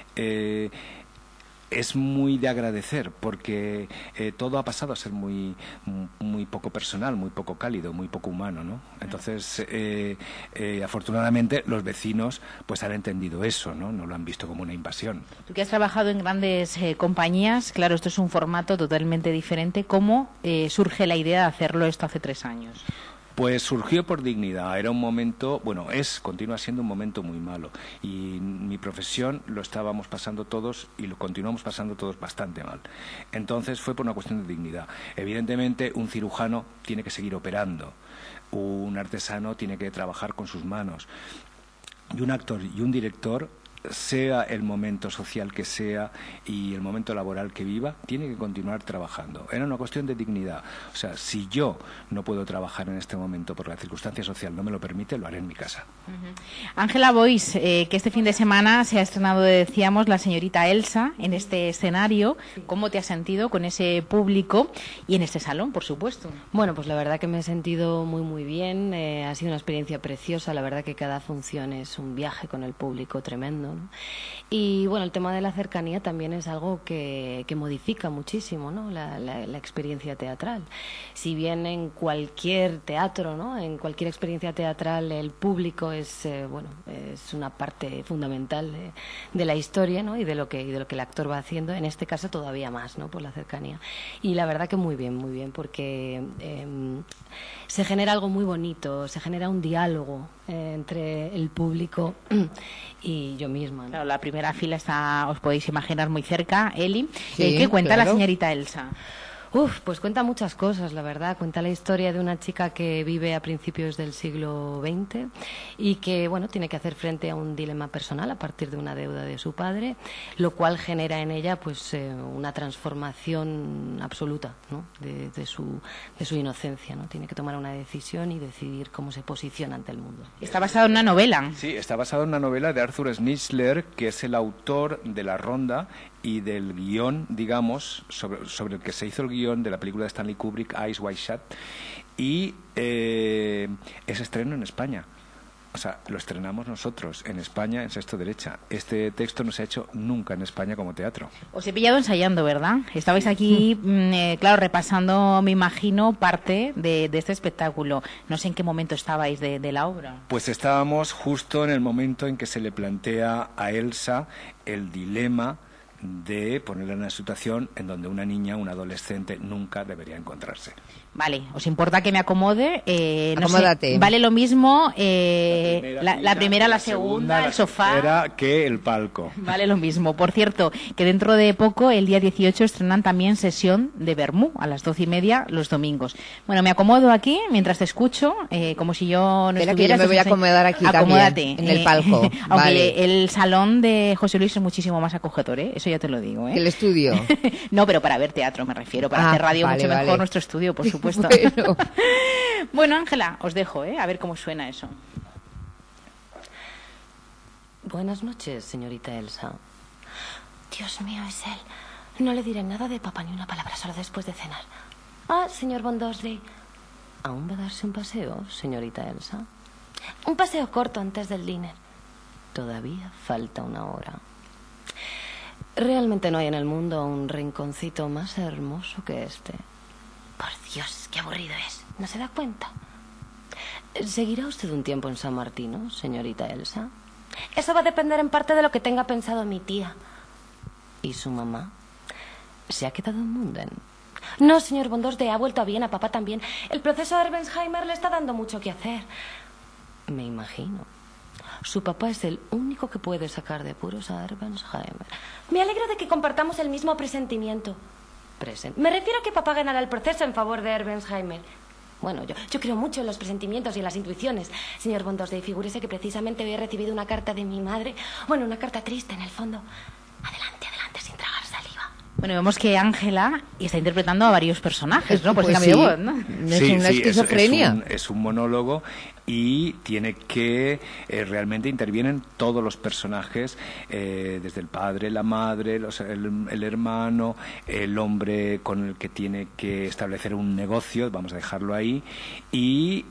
Speaker 18: es muy de agradecer, porque todo ha pasado a ser muy poco personal, muy poco cálido, muy poco humano, ¿no? Entonces, afortunadamente, los vecinos pues han entendido eso, ¿no? No lo han visto como una invasión.
Speaker 17: Tú que has trabajado en grandes compañías, claro, esto es un formato totalmente diferente. ¿Cómo surge la idea de hacerlo esto hace 3 años?
Speaker 18: Pues surgió por dignidad. Era un momento, continúa siendo un momento muy malo. Y mi profesión lo estábamos pasando todos y lo continuamos pasando todos bastante mal. Entonces fue por una cuestión de dignidad. Evidentemente, un cirujano tiene que seguir operando. Un artesano tiene que trabajar con sus manos. Y un actor y un director sea el momento social que sea y el momento laboral que viva, tiene que continuar trabajando. Era una cuestión de dignidad. O sea, si yo no puedo trabajar en este momento porque la circunstancia social no me lo permite, lo haré en mi casa.
Speaker 17: Ángela Boix, que este fin de semana se ha estrenado, decíamos, La señorita Elsa en este escenario. ¿Cómo te has sentido con ese público y en este salón, por supuesto?
Speaker 19: Bueno, pues la verdad que me he sentido muy bien. Ha sido una experiencia preciosa. La verdad que cada función es un viaje con el público tremendo, ¿no? Y bueno, el tema de la cercanía también es algo que modifica muchísimo, ¿no? la experiencia teatral. Si bien en cualquier teatro, ¿no? En cualquier experiencia teatral el público es es una parte fundamental de la historia, ¿no? y de lo que el actor va haciendo, en este caso todavía más, ¿no? Por la cercanía. Y la verdad que muy bien, porque se genera algo muy bonito, se genera un diálogo entre el público y yo misma, ¿no?
Speaker 17: Claro, la primera fila está, os podéis imaginar, muy cerca. Eli,
Speaker 19: Sí,
Speaker 17: ¿qué cuenta
Speaker 19: claro.
Speaker 17: la señorita Elsa?
Speaker 19: Pues cuenta muchas cosas, la verdad. Cuenta la historia de una chica que vive a principios del siglo XX y que, tiene que hacer frente a un dilema personal a partir de una deuda de su padre, lo cual genera en ella, una transformación absoluta, ¿no? de su inocencia, ¿no? Tiene que tomar una decisión y decidir cómo se posiciona ante el mundo.
Speaker 17: Está basado en una novela.
Speaker 18: Sí, está basado en una novela de Arthur Schnitzler, que es el autor de La Ronda y del guión, digamos, sobre el que se hizo el guión de la película de Stanley Kubrick, Eyes Wide Shut, y es estreno en España. O sea, lo estrenamos nosotros en España, en Sexto Derecha. Este texto no se ha hecho nunca en España como teatro.
Speaker 17: Os he pillado ensayando, ¿verdad? Estabais aquí, claro, repasando, me imagino, parte de este espectáculo. No sé en qué momento estabais de la obra.
Speaker 18: Pues estábamos justo en el momento en que se le plantea a Elsa el dilema de ponerla en una situación en donde una niña, un adolescente, nunca debería encontrarse.
Speaker 17: Vale, ¿os importa que me acomode?
Speaker 1: Acomódate.
Speaker 17: Vale lo mismo la primera, la segunda, el sofá.
Speaker 18: Era que el palco.
Speaker 17: Vale lo mismo. Por cierto, que dentro de poco, el día 18, estrenan también sesión de Vermú a las 12:30 los domingos. Bueno, me acomodo aquí mientras te escucho, como si yo no
Speaker 1: Espera,
Speaker 17: estuviera.
Speaker 1: que yo me voy a acomodar aquí
Speaker 17: Acomódate,
Speaker 1: también, en el palco.
Speaker 17: Aunque
Speaker 1: Vale.
Speaker 17: el salón de José Luis es muchísimo más acogedor, eso ya te lo digo.
Speaker 1: El estudio.
Speaker 17: No, pero para ver teatro me refiero, para hacer radio
Speaker 1: vale,
Speaker 17: mucho mejor
Speaker 1: vale.
Speaker 17: nuestro estudio, por supuesto. Bueno, Ángela, os dejo, a ver cómo suena eso.
Speaker 19: Buenas noches, señorita Elsa. Dios mío, es él. No le diré nada de papá ni una palabra, solo después de cenar. Señor Von Dursley. ¿Aún va a darse un paseo, señorita Elsa? Un paseo corto antes del dinner. Todavía falta una hora. Realmente no hay en el mundo un rinconcito más hermoso que este. Por Dios, qué aburrido es. ¿No se da cuenta? ¿Seguirá usted un tiempo en San Martino, señorita Elsa? Eso va a depender en parte de lo que tenga pensado mi tía. ¿Y su mamá? ¿Se ha quedado en Munden? No, señor Von Dursley, ha vuelto a Viena, papá también. El proceso de Erbensheimer le está dando mucho que hacer. Me imagino. Su papá es el único que puede sacar de apuros a Erbensheimer. Me alegro de que compartamos el mismo presentimiento. Me refiero a que papá ganará el proceso en favor de Erbensheimer. Bueno, yo creo mucho en los presentimientos y en las intuiciones. Señor Von Dursley, figúrese que precisamente hoy he recibido una carta de mi madre. Bueno, una carta triste en el fondo. Adelante, sin tragar saliva.
Speaker 17: Bueno, vemos que Ángela está interpretando a varios personajes, ¿no? Por
Speaker 1: Pues
Speaker 17: ese cambio
Speaker 1: sí.
Speaker 17: de voz, ¿no?
Speaker 1: Es una esquizofrenia.
Speaker 18: Es un monólogo y tiene que realmente intervienen todos los personajes, desde el padre, la madre, el hermano, el hombre con el que tiene que establecer un negocio, vamos a dejarlo ahí, y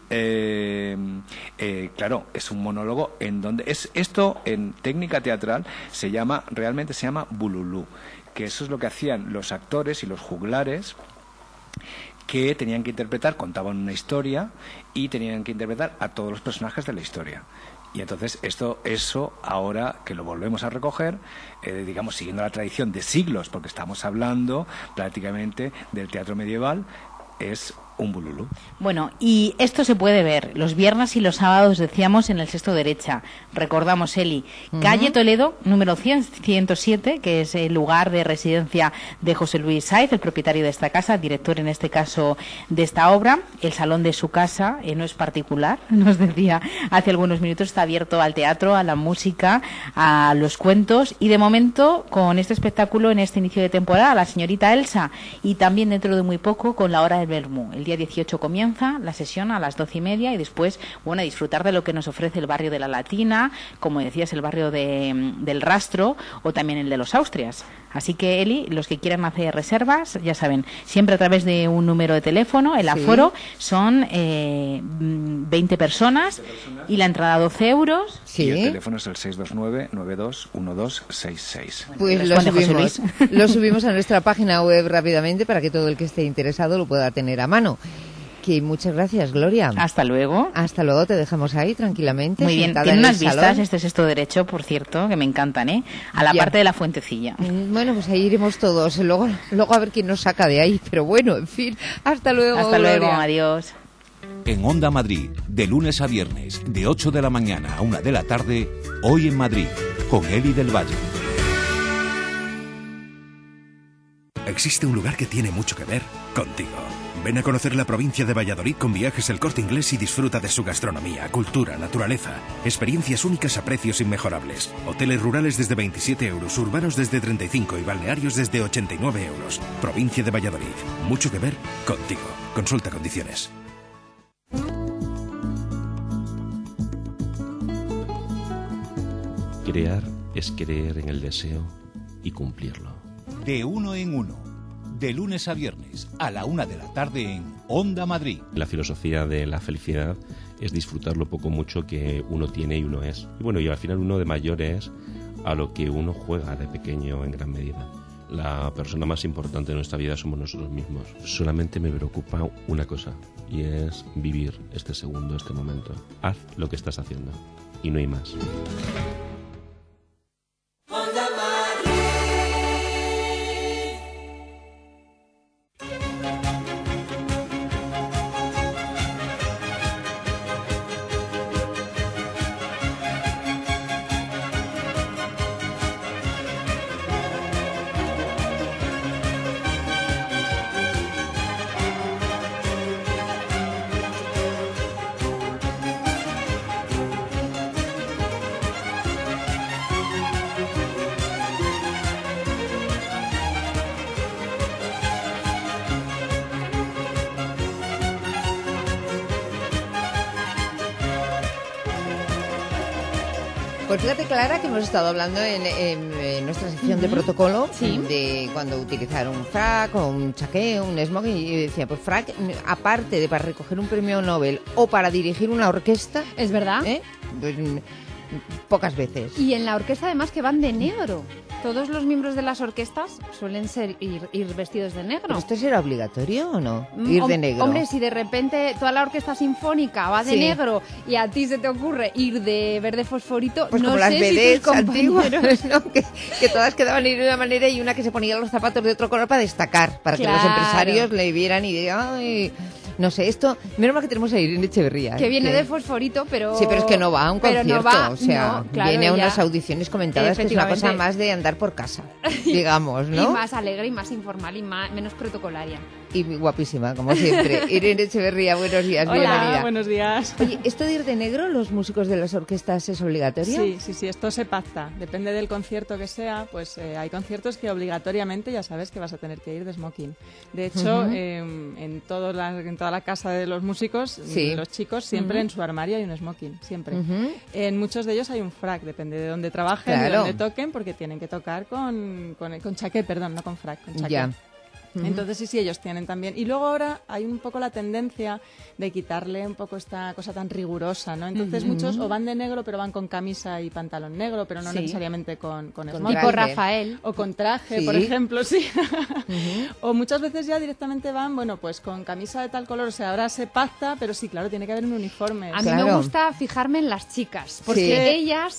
Speaker 18: claro, es un monólogo en donde esto en técnica teatral realmente se llama bululú, que eso es lo que hacían los actores y los juglares, que tenían que interpretar, contaban una historia y tenían que interpretar a todos los personajes de la historia. Y entonces eso ahora que lo volvemos a recoger, digamos, siguiendo la tradición de siglos, porque estamos hablando prácticamente del teatro medieval, es un bululú.
Speaker 17: Bueno, y esto se puede ver los viernes y los sábados, decíamos, en el Sexto Derecha. Recordamos, Eli, calle Toledo, número 107, que es el lugar de residencia de José Luis Saiz, el propietario de esta casa, director en este caso de esta obra. El salón de su casa no es particular, nos decía hace algunos minutos, está abierto al teatro, a la música, a los cuentos, y de momento con este espectáculo en este inicio de temporada, La señorita Elsa, y también dentro de muy poco con La hora del vermú. El día 18 comienza la sesión a las 12:30 y después, bueno, a disfrutar de lo que nos ofrece el barrio de la Latina, como decías, el barrio del Rastro o también el de los Austrias. Así que, Eli, los que quieran hacer reservas, ya saben, siempre a través de un número de teléfono. El aforo son 20 personas y la entrada 12 euros.
Speaker 18: Sí. Y el teléfono es el 629-921266.
Speaker 1: Pues lo subimos a nuestra página web rápidamente para que todo el que esté interesado lo pueda tener a mano. Que muchas gracias, Gloria.
Speaker 17: Hasta luego.
Speaker 1: Hasta luego, te dejamos ahí tranquilamente.
Speaker 17: Muy bien, tiene unas vistas este Sexto Derecho, por cierto, que me encantan, a la parte de la Fuentecilla.
Speaker 1: Bueno, pues ahí iremos todos, luego a ver quién nos saca de ahí, pero bueno, en fin, hasta luego.
Speaker 17: Hasta luego,
Speaker 1: Gloria.
Speaker 17: adiós.
Speaker 12: En Onda Madrid, de lunes a viernes, de 8 de la mañana a 1 de la tarde, Hoy en Madrid, con Eli del Valle.
Speaker 16: Existe un lugar que tiene mucho que ver contigo. Ven a conocer la provincia de Valladolid con Viajes El Corte Inglés y disfruta de su gastronomía, cultura, naturaleza, experiencias únicas a precios inmejorables. Hoteles rurales desde 27 euros, urbanos desde 35 y balnearios desde 89 euros. Provincia de Valladolid. Mucho que ver contigo. Consulta condiciones.
Speaker 20: Crear es creer en el deseo y cumplirlo.
Speaker 12: De uno en uno. De lunes a viernes, a la 1 de la tarde en Onda Madrid.
Speaker 20: La filosofía de la felicidad es disfrutar lo poco mucho que uno tiene y uno es. Y bueno, y al final uno de mayor es a lo que uno juega de pequeño en gran medida. La persona más importante de nuestra vida somos nosotros mismos. Solamente me preocupa una cosa, y es vivir este segundo, este momento. Haz lo que estás haciendo, y no hay más.
Speaker 1: Pues fíjate, Clara, que hemos estado hablando en nuestra sección de protocolo de cuando utilizar un frac o un chaqué, un smoking, y decía, pues frac, aparte de para recoger un premio Nobel o para dirigir una orquesta...
Speaker 21: Es verdad.
Speaker 1: Pues, pocas veces.
Speaker 21: Y en la orquesta además que van de negro. Todos los miembros de las orquestas suelen ir vestidos de negro.
Speaker 1: ¿Pero esto será obligatorio o no? Ir de negro.
Speaker 21: Hombre, si de repente toda la orquesta sinfónica va de negro y a ti se te ocurre ir de verde fosforito,
Speaker 1: pues
Speaker 21: no
Speaker 1: como
Speaker 21: sé
Speaker 1: las vedettes
Speaker 21: si tus compañeros...
Speaker 1: antiguas, ¿no? que todas quedaban ir de una manera y una que se ponía los zapatos de otro color para destacar, para que los empresarios le vieran y digan, ay... No sé, esto, menos mal que tenemos a Irene Echeverría.
Speaker 21: Que viene de fosforito, pero...
Speaker 1: Sí, pero es que no va a un concierto, o sea,
Speaker 21: no, claro,
Speaker 1: viene a unas audiciones comentadas, que es una cosa más de andar por casa, digamos, ¿no?
Speaker 21: Y más alegre, y más informal, y menos protocolaria.
Speaker 1: Y guapísima, como siempre. Irene Echeverría, buenos días,
Speaker 22: Hola,
Speaker 1: bienvenida.
Speaker 22: Buenos días.
Speaker 1: Oye, ¿esto de ir de negro, los músicos de las orquestas, es obligatorio?
Speaker 22: Sí, esto se pacta. Depende del concierto que sea, pues hay conciertos que obligatoriamente ya sabes que vas a tener que ir de smoking. De hecho, en toda la casa de los músicos, los chicos, siempre en su armario hay un smoking, siempre. En muchos de ellos hay un frac, depende de dónde trabajen, de dónde toquen, porque tienen que tocar con chaqué, perdón, no con frac, con chaqué.
Speaker 1: Ya.
Speaker 22: Entonces sí, ellos tienen también. Y luego ahora hay un poco la tendencia de quitarle un poco esta cosa tan rigurosa, ¿no? Entonces muchos o van de negro, pero van con camisa y pantalón negro, pero no necesariamente con smoking.
Speaker 21: Y con Rafael.
Speaker 22: O con traje, por ejemplo, sí. O muchas veces ya directamente van, bueno, pues con camisa de tal color. O sea, ahora se pacta, pero sí, claro, tiene que haber un uniforme.
Speaker 21: A mí me gusta fijarme en las chicas, porque ellas...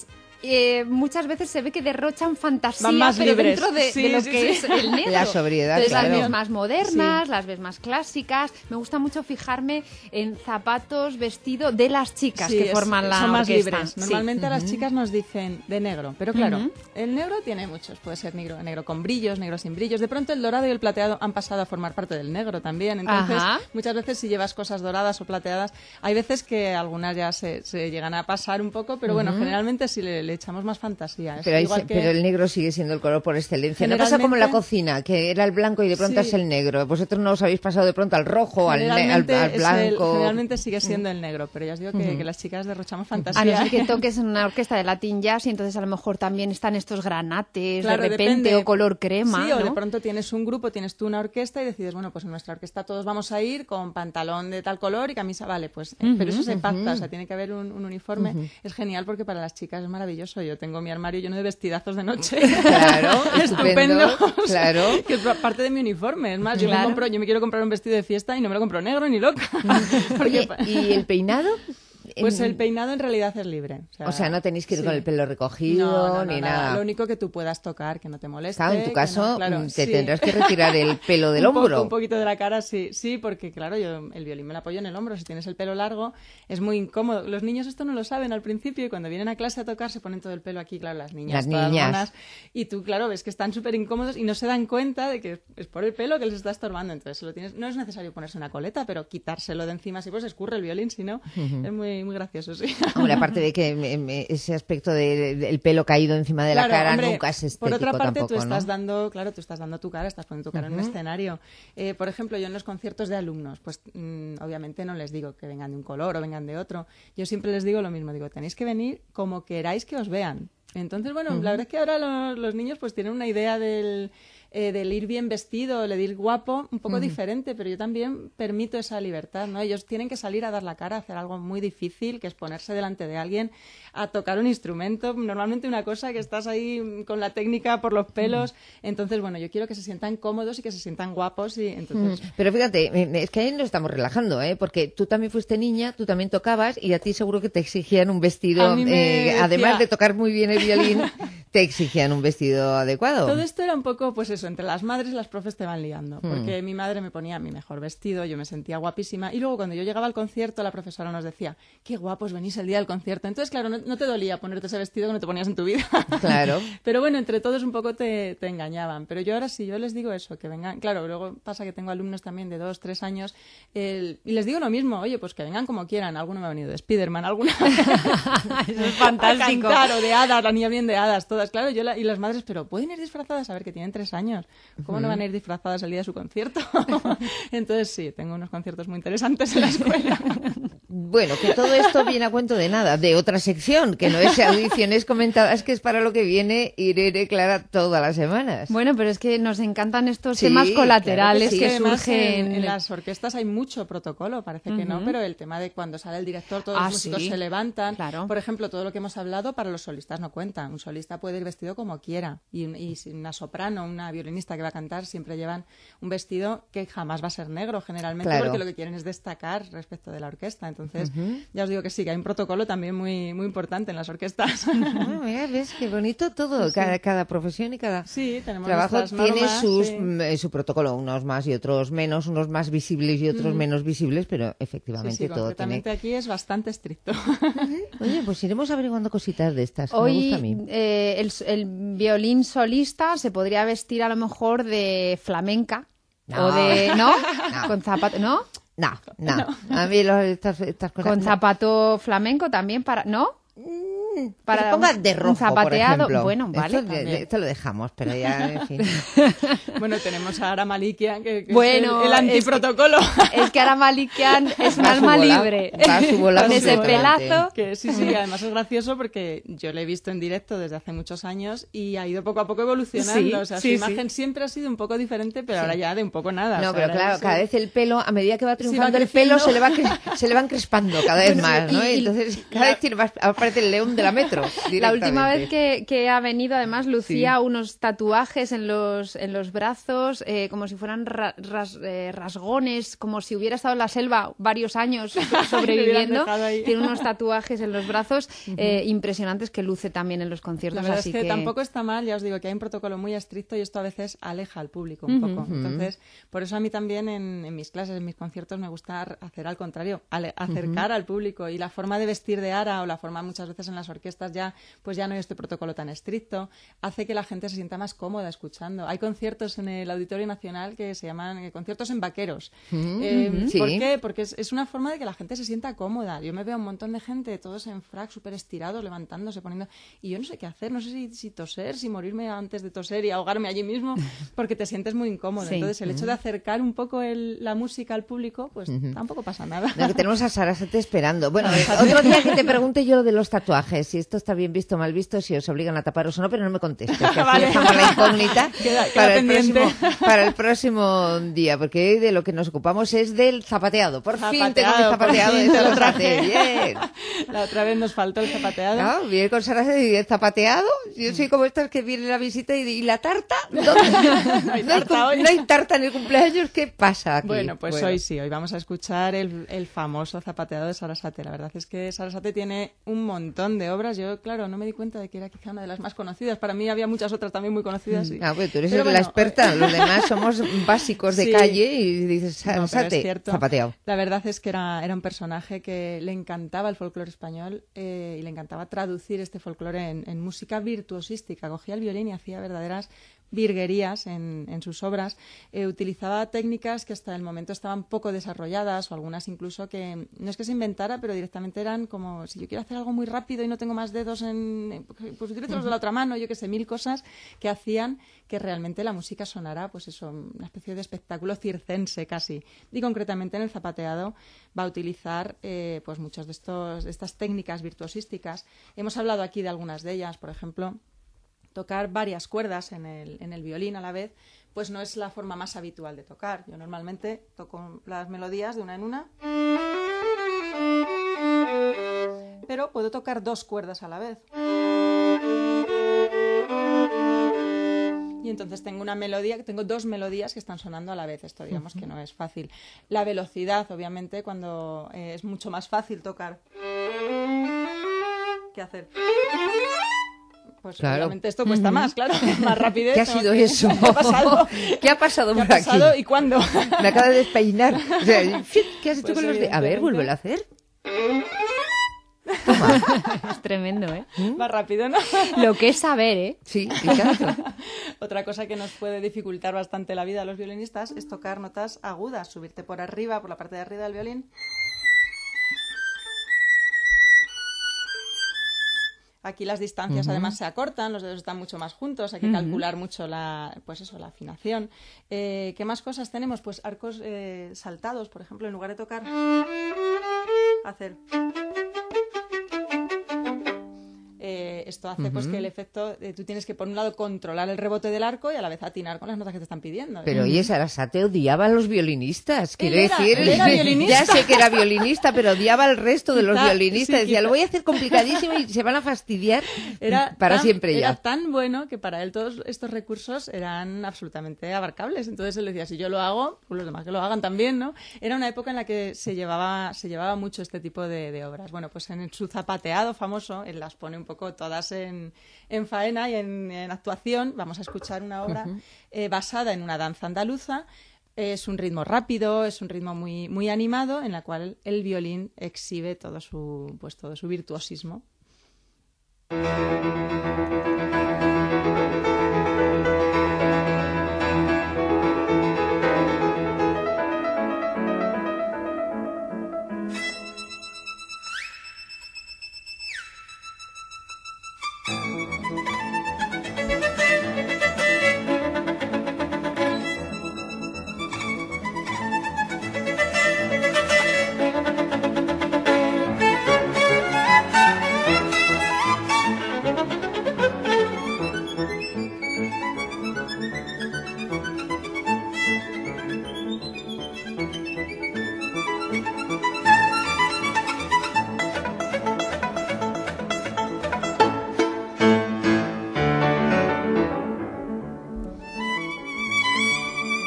Speaker 21: muchas veces se ve que derrochan fantasía,
Speaker 22: Van más
Speaker 21: pero
Speaker 22: libres.
Speaker 21: dentro de lo que es el negro.
Speaker 1: La sobriedad,
Speaker 21: Entonces,
Speaker 1: claro.
Speaker 21: las ves más modernas, las ves más clásicas. Me gusta mucho fijarme en zapatos, vestido de las chicas que forman la
Speaker 22: son más
Speaker 21: orquesta.
Speaker 22: libres.
Speaker 21: Sí.
Speaker 22: Normalmente a las chicas nos dicen de negro, pero claro, el negro tiene muchos. Puede ser negro con brillos, negro sin brillos. De pronto el dorado y el plateado han pasado a formar parte del negro también. Entonces, muchas veces si llevas cosas doradas o plateadas, hay veces que algunas ya se llegan a pasar un poco, pero bueno, generalmente sí le echamos más fantasía. Es
Speaker 1: Pero,
Speaker 22: igual que...
Speaker 1: pero el negro sigue siendo el color por excelencia. No pasa como en la cocina, que era el blanco y de pronto es el negro. Vosotros no os habéis pasado de pronto al rojo, al blanco.
Speaker 22: Generalmente sigue siendo el negro, pero ya os digo que las chicas derrochamos fantasía.
Speaker 21: A no ser que toques en una orquesta de Latin Jazz y entonces a lo mejor también están estos granates
Speaker 22: Claro,
Speaker 21: de repente
Speaker 22: depende.
Speaker 21: o color crema.
Speaker 22: Sí, o
Speaker 21: ¿no?
Speaker 22: de pronto tienes un grupo, tienes tú una orquesta y decides, bueno, pues en nuestra orquesta todos vamos a ir con pantalón de tal color y camisa, vale, pues, pero eso se pacta, o sea, tiene que haber un uniforme. Es genial porque para las chicas es maravilloso. Yo tengo mi armario lleno de vestidazos de noche.
Speaker 1: Claro,
Speaker 22: estupendo.
Speaker 1: Claro.
Speaker 22: Que es parte de mi uniforme. Es más, yo me quiero comprar un vestido de fiesta y no me lo compro negro ni loca.
Speaker 1: Oye, ¿y el peinado?
Speaker 22: Pues el peinado en realidad es libre.
Speaker 1: O sea, no tenéis que ir con el pelo recogido
Speaker 22: No,
Speaker 1: ni nada.
Speaker 22: Lo único que tú puedas tocar, que no te moleste.
Speaker 1: Claro, en tu caso te
Speaker 22: sí.
Speaker 1: tendrás que retirar el pelo del hombro.
Speaker 22: Un poquito de la cara, sí, porque claro, yo el violín me lo apoyo en el hombro. Si tienes el pelo largo, es muy incómodo. Los niños esto no lo saben al principio y cuando vienen a clase a tocar se ponen todo el pelo aquí, claro, las niñas. Monas, y tú, claro, ves que están súper incómodos y no se dan cuenta de que es por el pelo que les está estorbando. Entonces, no es necesario ponerse una coleta, pero quitárselo de encima, si pues escurre el violín, si no, es muy, muy gracioso, sí.
Speaker 1: Hombre, aparte de que ese aspecto del pelo caído encima de la cara, hombre, nunca es estético.
Speaker 22: Por otra parte,
Speaker 1: tampoco,
Speaker 22: tú estás
Speaker 1: ¿no?
Speaker 22: dando tu cara, estás poniendo tu cara en un escenario. Por ejemplo, yo en los conciertos de alumnos, pues obviamente no les digo que vengan de un color o vengan de otro. Yo siempre les digo lo mismo, digo, tenéis que venir como queráis que os vean. Entonces, bueno, la verdad es que ahora los niños pues tienen una idea del ir bien vestido, del ir guapo, un poco diferente, pero yo también permito esa libertad, ¿no? Ellos tienen que salir a dar la cara, a hacer algo muy difícil, que es ponerse delante de alguien, a tocar un instrumento, normalmente una cosa que estás ahí con la técnica por los pelos. Entonces, bueno, yo quiero que se sientan cómodos y que se sientan guapos y entonces...
Speaker 1: Pero fíjate, es que ahí nos estamos relajando, ¿eh? Porque tú también fuiste niña, tú también tocabas y a ti seguro que te exigían un vestido, además de tocar muy bien el violín, te exigían un vestido adecuado.
Speaker 22: Todo esto era un poco, pues eso, entre las madres las profes te van liando, porque mi madre me ponía mi mejor vestido, yo me sentía guapísima y luego cuando yo llegaba al concierto la profesora nos decía, qué guapos venís el día del concierto. Entonces, claro, no te dolía ponerte ese vestido que no te ponías en tu vida. Claro. Pero bueno, entre todos un poco te engañaban. Pero yo ahora sí, yo les digo eso, que vengan, claro, luego pasa que tengo alumnos también de 2, 3 años y les digo lo mismo, oye, pues que vengan como quieran, alguno me ha venido de Spiderman, alguna
Speaker 21: Eso es fantástico.
Speaker 22: A cantar, o de hadas, la niña bien de hadas, todas, claro, y las madres, pero ¿pueden ir disfrazadas? A ver, que tienen 3 años. ¿Cómo no van a ir disfrazadas el día de su concierto? Entonces sí, tengo unos conciertos muy interesantes en la escuela.
Speaker 1: Bueno, que todo esto viene a cuento de nada, de otra sección, que no es audiciones comentadas, que es para lo que viene Irene Clara todas las semanas.
Speaker 21: Bueno, pero es que nos encantan estos temas colaterales
Speaker 22: claro
Speaker 21: que surgen.
Speaker 22: En las orquestas hay mucho protocolo, parece que no, pero el tema de cuando sale el director, todos los músicos se levantan. Claro. Por ejemplo, todo lo que hemos hablado para los solistas no cuenta. Un solista puede ir vestido como quiera y una soprano, una violinista que va a cantar siempre llevan un vestido que jamás va a ser negro generalmente, porque lo que quieren es destacar respecto de la orquesta. Entonces, ya os digo que sí, que hay un protocolo también muy, muy importante en las orquestas.
Speaker 1: Mira, ves qué bonito todo,
Speaker 22: Sí.
Speaker 1: Cada profesión y cada
Speaker 22: tenemos
Speaker 1: trabajo tiene
Speaker 22: normas,
Speaker 1: su protocolo, unos más y otros menos, unos más visibles y otros menos visibles, pero efectivamente todo
Speaker 22: concretamente
Speaker 1: tiene...
Speaker 22: aquí es bastante estricto.
Speaker 1: Oye, pues iremos averiguando cositas de estas, que
Speaker 21: Hoy
Speaker 1: me gusta a mí.
Speaker 21: El violín solista se podría vestir a lo mejor de flamenca
Speaker 1: No.
Speaker 21: o de... ¿No?
Speaker 1: No.
Speaker 21: Con zapato... ¿No?
Speaker 1: No. A mí estas cosas...
Speaker 21: Con zapato flamenco también para... ¿No?
Speaker 1: Para que se ponga de rojo,
Speaker 21: un zapateado.
Speaker 1: por ejemplo.
Speaker 21: Bueno, vale.
Speaker 1: Esto lo dejamos, pero ya, en fin.
Speaker 22: Bueno, tenemos a Ara Malikian, que
Speaker 21: bueno,
Speaker 22: es el antiprotocolo.
Speaker 21: Es que Ara Malikian es un alma libre.
Speaker 1: Va a su bola
Speaker 21: con ese pelazo.
Speaker 22: Que sí, además es gracioso porque yo le he visto en directo desde hace muchos años y ha ido poco a poco evolucionando. O sea, su imagen siempre ha sido un poco diferente, pero ahora ya de un poco nada.
Speaker 1: No,
Speaker 22: o sea,
Speaker 1: pero claro, cada vez el pelo, a medida que va triunfando el pelo, se le va encrespando cada vez más, ¿no? Entonces, cada vez aparece el león de la metro.
Speaker 21: La última vez que ha venido, además, lucía unos tatuajes en los brazos, como si fueran rasgones, como si hubiera estado en la selva varios años sobreviviendo. Tiene unos tatuajes en los brazos impresionantes que luce también en los conciertos.
Speaker 22: La verdad
Speaker 21: así
Speaker 22: es que tampoco está mal, ya os digo que hay un protocolo muy estricto y esto a veces aleja al público un poco. Entonces, por eso a mí también en mis clases, en mis conciertos, me gusta hacer al contrario, acercar al público, y la forma de vestir de Ara o la forma muchas veces en las orquestas pues ya no hay este protocolo tan estricto, hace que la gente se sienta más cómoda escuchando. Hay conciertos en el Auditorio Nacional que se llaman conciertos en vaqueros. ¿Por qué? Porque es una forma de que la gente se sienta cómoda. Yo me veo un montón de gente, todos en frac, súper estirados, levantándose, poniendo... Y yo no sé qué hacer, no sé si toser, si morirme antes de toser y ahogarme allí mismo, porque te sientes muy incómodo. Sí. Entonces, el hecho de acercar un poco la música al público, pues tampoco pasa nada.
Speaker 1: No, que tenemos a Sarasate esperando. Bueno, otro día que te pregunte yo lo de los tatuajes, si esto está bien visto o mal visto, si os obligan a taparos o no, pero no me contestes, que así dejamos la incógnita para el próximo día, porque hoy de lo que nos ocupamos es del zapateado. Por fin tengo mi zapateado de Sarasate. Bien.
Speaker 22: La otra vez nos faltó el zapateado.
Speaker 1: No, viene con Sarasate y el zapateado. Yo soy como estas que viene la visita y la tarta. ¿Dónde?
Speaker 22: No hay
Speaker 1: tarta en el cumpleaños. ¿Qué pasa aquí?
Speaker 22: Bueno, pues hoy sí, hoy vamos a escuchar el famoso zapateado de Sarasate. La verdad es que Sarasate tiene un montón de obras. Yo, claro, no me di cuenta de que era quizá una de las más conocidas. Para mí había muchas otras también muy conocidas.
Speaker 1: Pues tú eres la experta. Los demás somos básicos de calle y dices Sarasate, zapateado.
Speaker 22: La verdad es que era un personaje que le encantaba el folclore español y le encantaba traducir este folclore en música virtuosística. Cogía el violín y hacía verdaderas virguerías en sus obras. Utilizaba técnicas que hasta el momento estaban poco desarrolladas, o algunas incluso que no es que se inventara, pero directamente eran como, si yo quiero hacer algo muy rápido y no tengo más dedos pues utilizo los de la otra mano, yo qué sé, mil cosas que hacían que realmente la música sonara, pues eso, una especie de espectáculo circense casi. Y concretamente en el zapateado va a utilizar pues muchas de estas técnicas virtuosísticas. Hemos hablado aquí de algunas de ellas, por ejemplo, tocar varias cuerdas en el violín a la vez, pues no es la forma más habitual de tocar. Yo normalmente toco las melodías de una en una, pero puedo tocar dos cuerdas a la vez. Y entonces tengo dos melodías que están sonando a la vez. Esto digamos que no es fácil. La velocidad, obviamente, cuando es mucho más fácil tocar que hacer... Pues obviamente esto cuesta más, claro, más rapidez.
Speaker 1: ¿Qué ha sido eso?
Speaker 22: ¿Qué ha pasado?
Speaker 1: ¿Qué ha pasado por
Speaker 22: ¿Qué ha pasado
Speaker 1: aquí?
Speaker 22: y cuándo?
Speaker 1: Me acaba de despeinar. O sea, ¿qué has hecho con los dedos? A ver, vuélvelo a hacer.
Speaker 21: Toma. Es tremendo, ¿eh?
Speaker 22: Más rápido, ¿no?
Speaker 21: Lo que es saber, ¿eh?
Speaker 1: Sí, exacto.
Speaker 22: Otra cosa que nos puede dificultar bastante la vida a los violinistas es tocar notas agudas, subirte por arriba, por la parte de arriba del violín. Aquí las distancias además se acortan, los dedos están mucho más juntos, hay que calcular mucho la afinación. ¿Qué más cosas tenemos? Pues arcos saltados, por ejemplo, en lugar de tocar, hacer... Esto hace pues que el efecto, tú tienes que por un lado controlar el rebote del arco y a la vez atinar con las notas que te están pidiendo.
Speaker 1: Pero oye, Sarasate odiaba a los violinistas, quiero decir,
Speaker 22: él era violinista.
Speaker 1: Ya sé que era violinista, pero odiaba al resto de los violinistas, decía, lo voy a hacer complicadísimo y se van a fastidiar siempre ya.
Speaker 22: Era tan bueno que para él todos estos recursos eran absolutamente abarcables, entonces él decía, si yo lo hago, pues los demás que lo hagan también, ¿no? Era una época en la que se llevaba mucho este tipo de obras. Bueno, pues en su zapateado famoso, él las pone un poco todas en faena y en actuación. Vamos a escuchar una obra basada en una danza andaluza. Es un ritmo rápido, es un ritmo muy, muy animado, en la cual el violín exhibe todo su virtuosismo.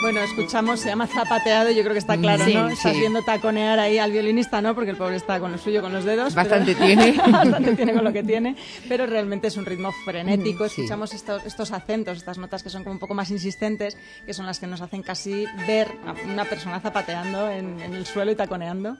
Speaker 22: Bueno, escuchamos, se llama zapateado, yo creo que está claro,
Speaker 1: Sí,
Speaker 22: ¿no?
Speaker 1: sí.
Speaker 22: Estás viendo taconear ahí al violinista, ¿no? Porque el pobre está con lo suyo, con los dedos.
Speaker 1: Bastante
Speaker 22: pero...
Speaker 1: tiene.
Speaker 22: Bastante tiene con lo que tiene, pero realmente es un ritmo frenético.
Speaker 1: Sí.
Speaker 22: Escuchamos estos acentos, estas notas que son como un poco más insistentes, que son las que nos hacen casi ver a una persona zapateando en el suelo y taconeando.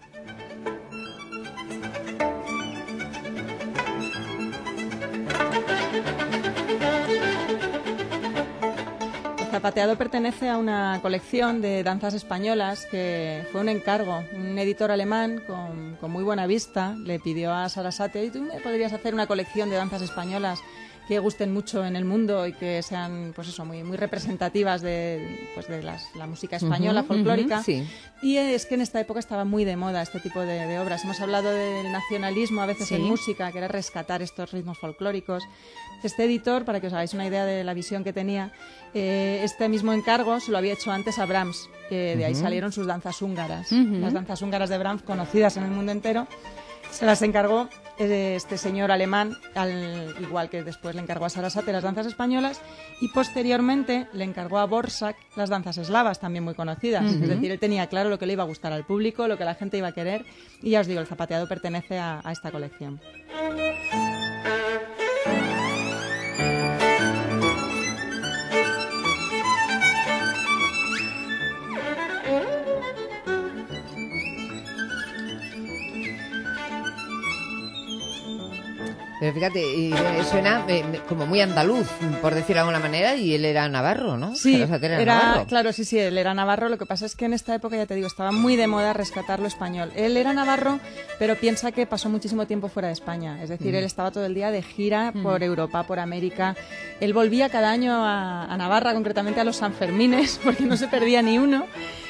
Speaker 22: El zapateado pertenece a una colección de danzas españolas que fue un encargo. Un editor alemán con muy buena vista le pidió a Sarasate: ¿y tú me podrías hacer una colección de danzas españolas que gusten mucho en el mundo y que sean, pues eso, muy, muy representativas de la música española, folclórica?
Speaker 1: Sí.
Speaker 22: Y es que en esta época estaba muy de moda este tipo de obras. Hemos hablado del nacionalismo a veces
Speaker 1: Sí.
Speaker 22: en música, que era rescatar estos ritmos folclóricos. Este editor, para que os hagáis una idea de la visión que tenía, este mismo encargo se lo había hecho antes a Brahms, que de ahí salieron sus danzas húngaras. Las danzas húngaras de Brahms, conocidas en el mundo entero, se las encargó este señor alemán, al igual que después le encargó a Sarasate las danzas españolas, y posteriormente le encargó a Borsak las danzas eslavas, también muy conocidas. Es decir, él tenía claro lo que le iba a gustar al público, lo que la gente iba a querer, y ya os digo, el zapateado pertenece a esta colección.
Speaker 1: Pero fíjate, suena como muy andaluz, por decirlo de alguna manera, y él era navarro, ¿no?
Speaker 22: Sí,
Speaker 1: Sarasate era navarro.
Speaker 22: claro, sí, él era navarro. Lo que pasa es que en esta época, ya te digo, estaba muy de moda rescatar lo español. Él era navarro, pero piensa que pasó muchísimo tiempo fuera de España. Es decir, él estaba todo el día de gira por Europa, por América. Él volvía cada año a Navarra, concretamente a los Sanfermines, porque no se perdía ni uno.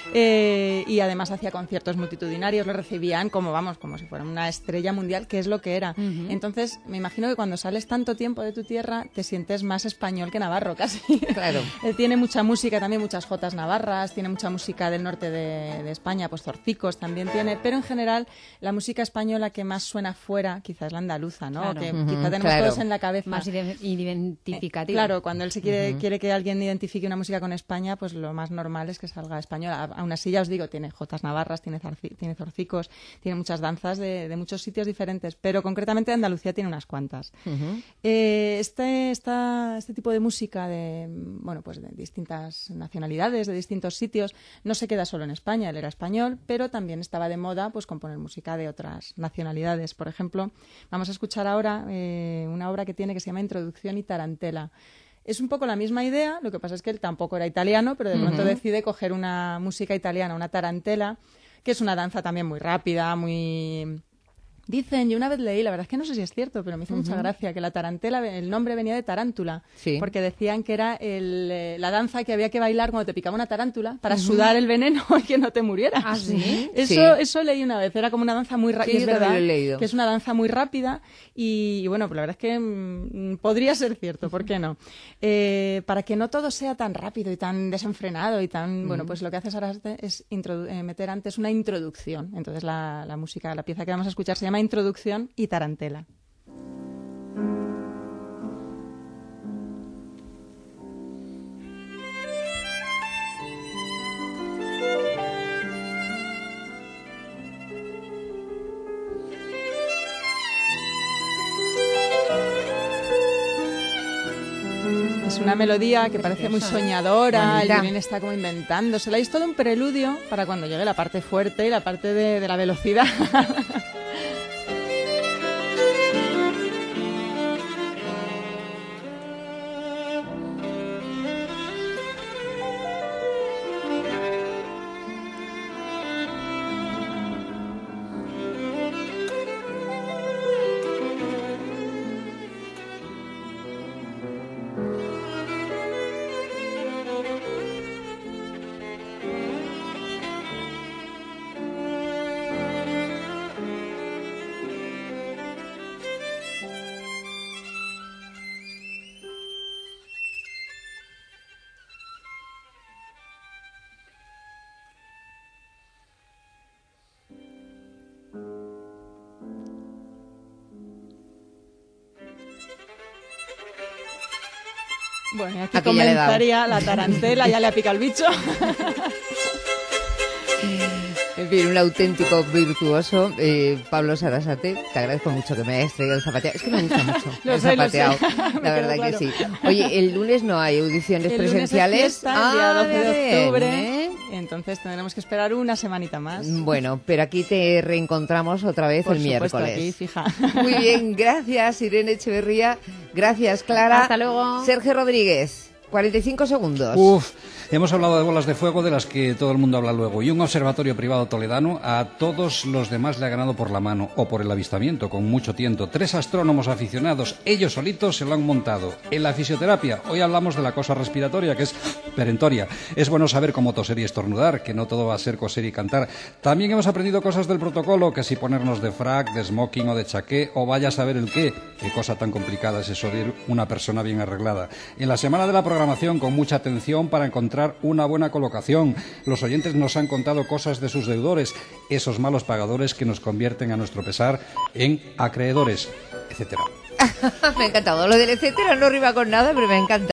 Speaker 22: Y además hacía conciertos multitudinarios, lo recibían como si fuera una estrella mundial, que es lo que era. Entonces, me imagino que cuando sales tanto tiempo de tu tierra, te sientes más español que navarro, casi.
Speaker 1: Claro.
Speaker 22: Él tiene mucha música, también muchas jotas navarras, tiene mucha música del norte de España, pues zorcicos también tiene, pero en general la música española que más suena fuera quizás es la andaluza, ¿no?
Speaker 17: Claro.
Speaker 22: Que quizá tenemos todos en la cabeza.
Speaker 17: Más identificativa.
Speaker 22: Claro, cuando él se quiere que alguien identifique una música con España, pues lo más normal es que salga española. Aún así, ya os digo, tiene jotas navarras, tiene zorcicos, tiene muchas danzas de muchos sitios diferentes, pero concretamente Andalucía tiene unas cuantas. Este tipo de música de distintas nacionalidades, de distintos sitios, no se queda solo en España. Él era español, pero también estaba de moda pues componer música de otras nacionalidades. Por ejemplo, vamos a escuchar ahora una obra que tiene que se llama Introducción y Tarantela. Es un poco la misma idea, lo que pasa es que él tampoco era italiano, pero de pronto decide coger una música italiana, una tarantela, que es una danza también muy rápida, muy... Dicen, yo una vez leí, la verdad es que no sé si es cierto, pero me hizo mucha gracia, que la tarantela, el nombre venía de tarántula, porque decían que era la danza que había que bailar cuando te picaba una tarántula para sudar el veneno y que no te murieras.
Speaker 17: ¿Ah, sí?
Speaker 22: Eso leí una vez, era como una danza muy rápida, es verdad,
Speaker 1: lo he leído.
Speaker 22: que es una danza muy rápida y bueno, pues la verdad es que podría ser cierto, ¿por qué no? Para que no todo sea tan rápido y tan desenfrenado y tan, bueno, pues lo que hace Sarasate es meter antes una introducción. Entonces la música, la pieza que vamos a escuchar se llama Introducción y Tarantela. Es una melodía que parece muy soñadora, el violín está como inventándosela y es todo un preludio para cuando llegue la parte fuerte y la parte de la velocidad. Bueno, y aquí comenzaría la tarantela, ya le ha picado el bicho.
Speaker 1: En fin, un auténtico virtuoso. Pablo Sarasate, te agradezco mucho que me hayas traído el zapateado. Es que me gusta mucho el zapateado, la verdad que sí. Oye, el lunes no hay audiciones presenciales.
Speaker 22: El lunes es fiesta, el día 12 de octubre. Entonces tendremos que esperar una semanita más.
Speaker 1: Bueno, pero aquí te reencontramos otra vez el miércoles.
Speaker 22: Aquí, fija.
Speaker 1: Muy bien, gracias Irene Echeverría. Gracias, Clara.
Speaker 21: Hasta luego.
Speaker 1: Sergio Rodríguez, 45 segundos.
Speaker 5: Uf. Hemos hablado de bolas de fuego de las que todo el mundo habla luego, y un observatorio privado toledano a todos los demás le ha ganado por la mano o por el avistamiento, con mucho tiento. 3 astrónomos aficionados, ellos solitos se lo han montado. En la fisioterapia, hoy hablamos de la cosa respiratoria, que es perentoria. Es bueno saber cómo toser y estornudar, que no todo va a ser coser y cantar. También hemos aprendido cosas del protocolo, que si ponernos de frac, de smoking o de chaqué, o vaya a saber el qué. Qué cosa tan complicada es eso de ir una persona bien arreglada. En la semana de la programación, con mucha atención para encontrar una buena colocación. Los oyentes nos han contado cosas de sus deudores, esos malos pagadores que nos convierten a nuestro pesar en acreedores, etcétera.
Speaker 1: Me ha encantado. Lo del etcétera no rima con nada, pero me encanta.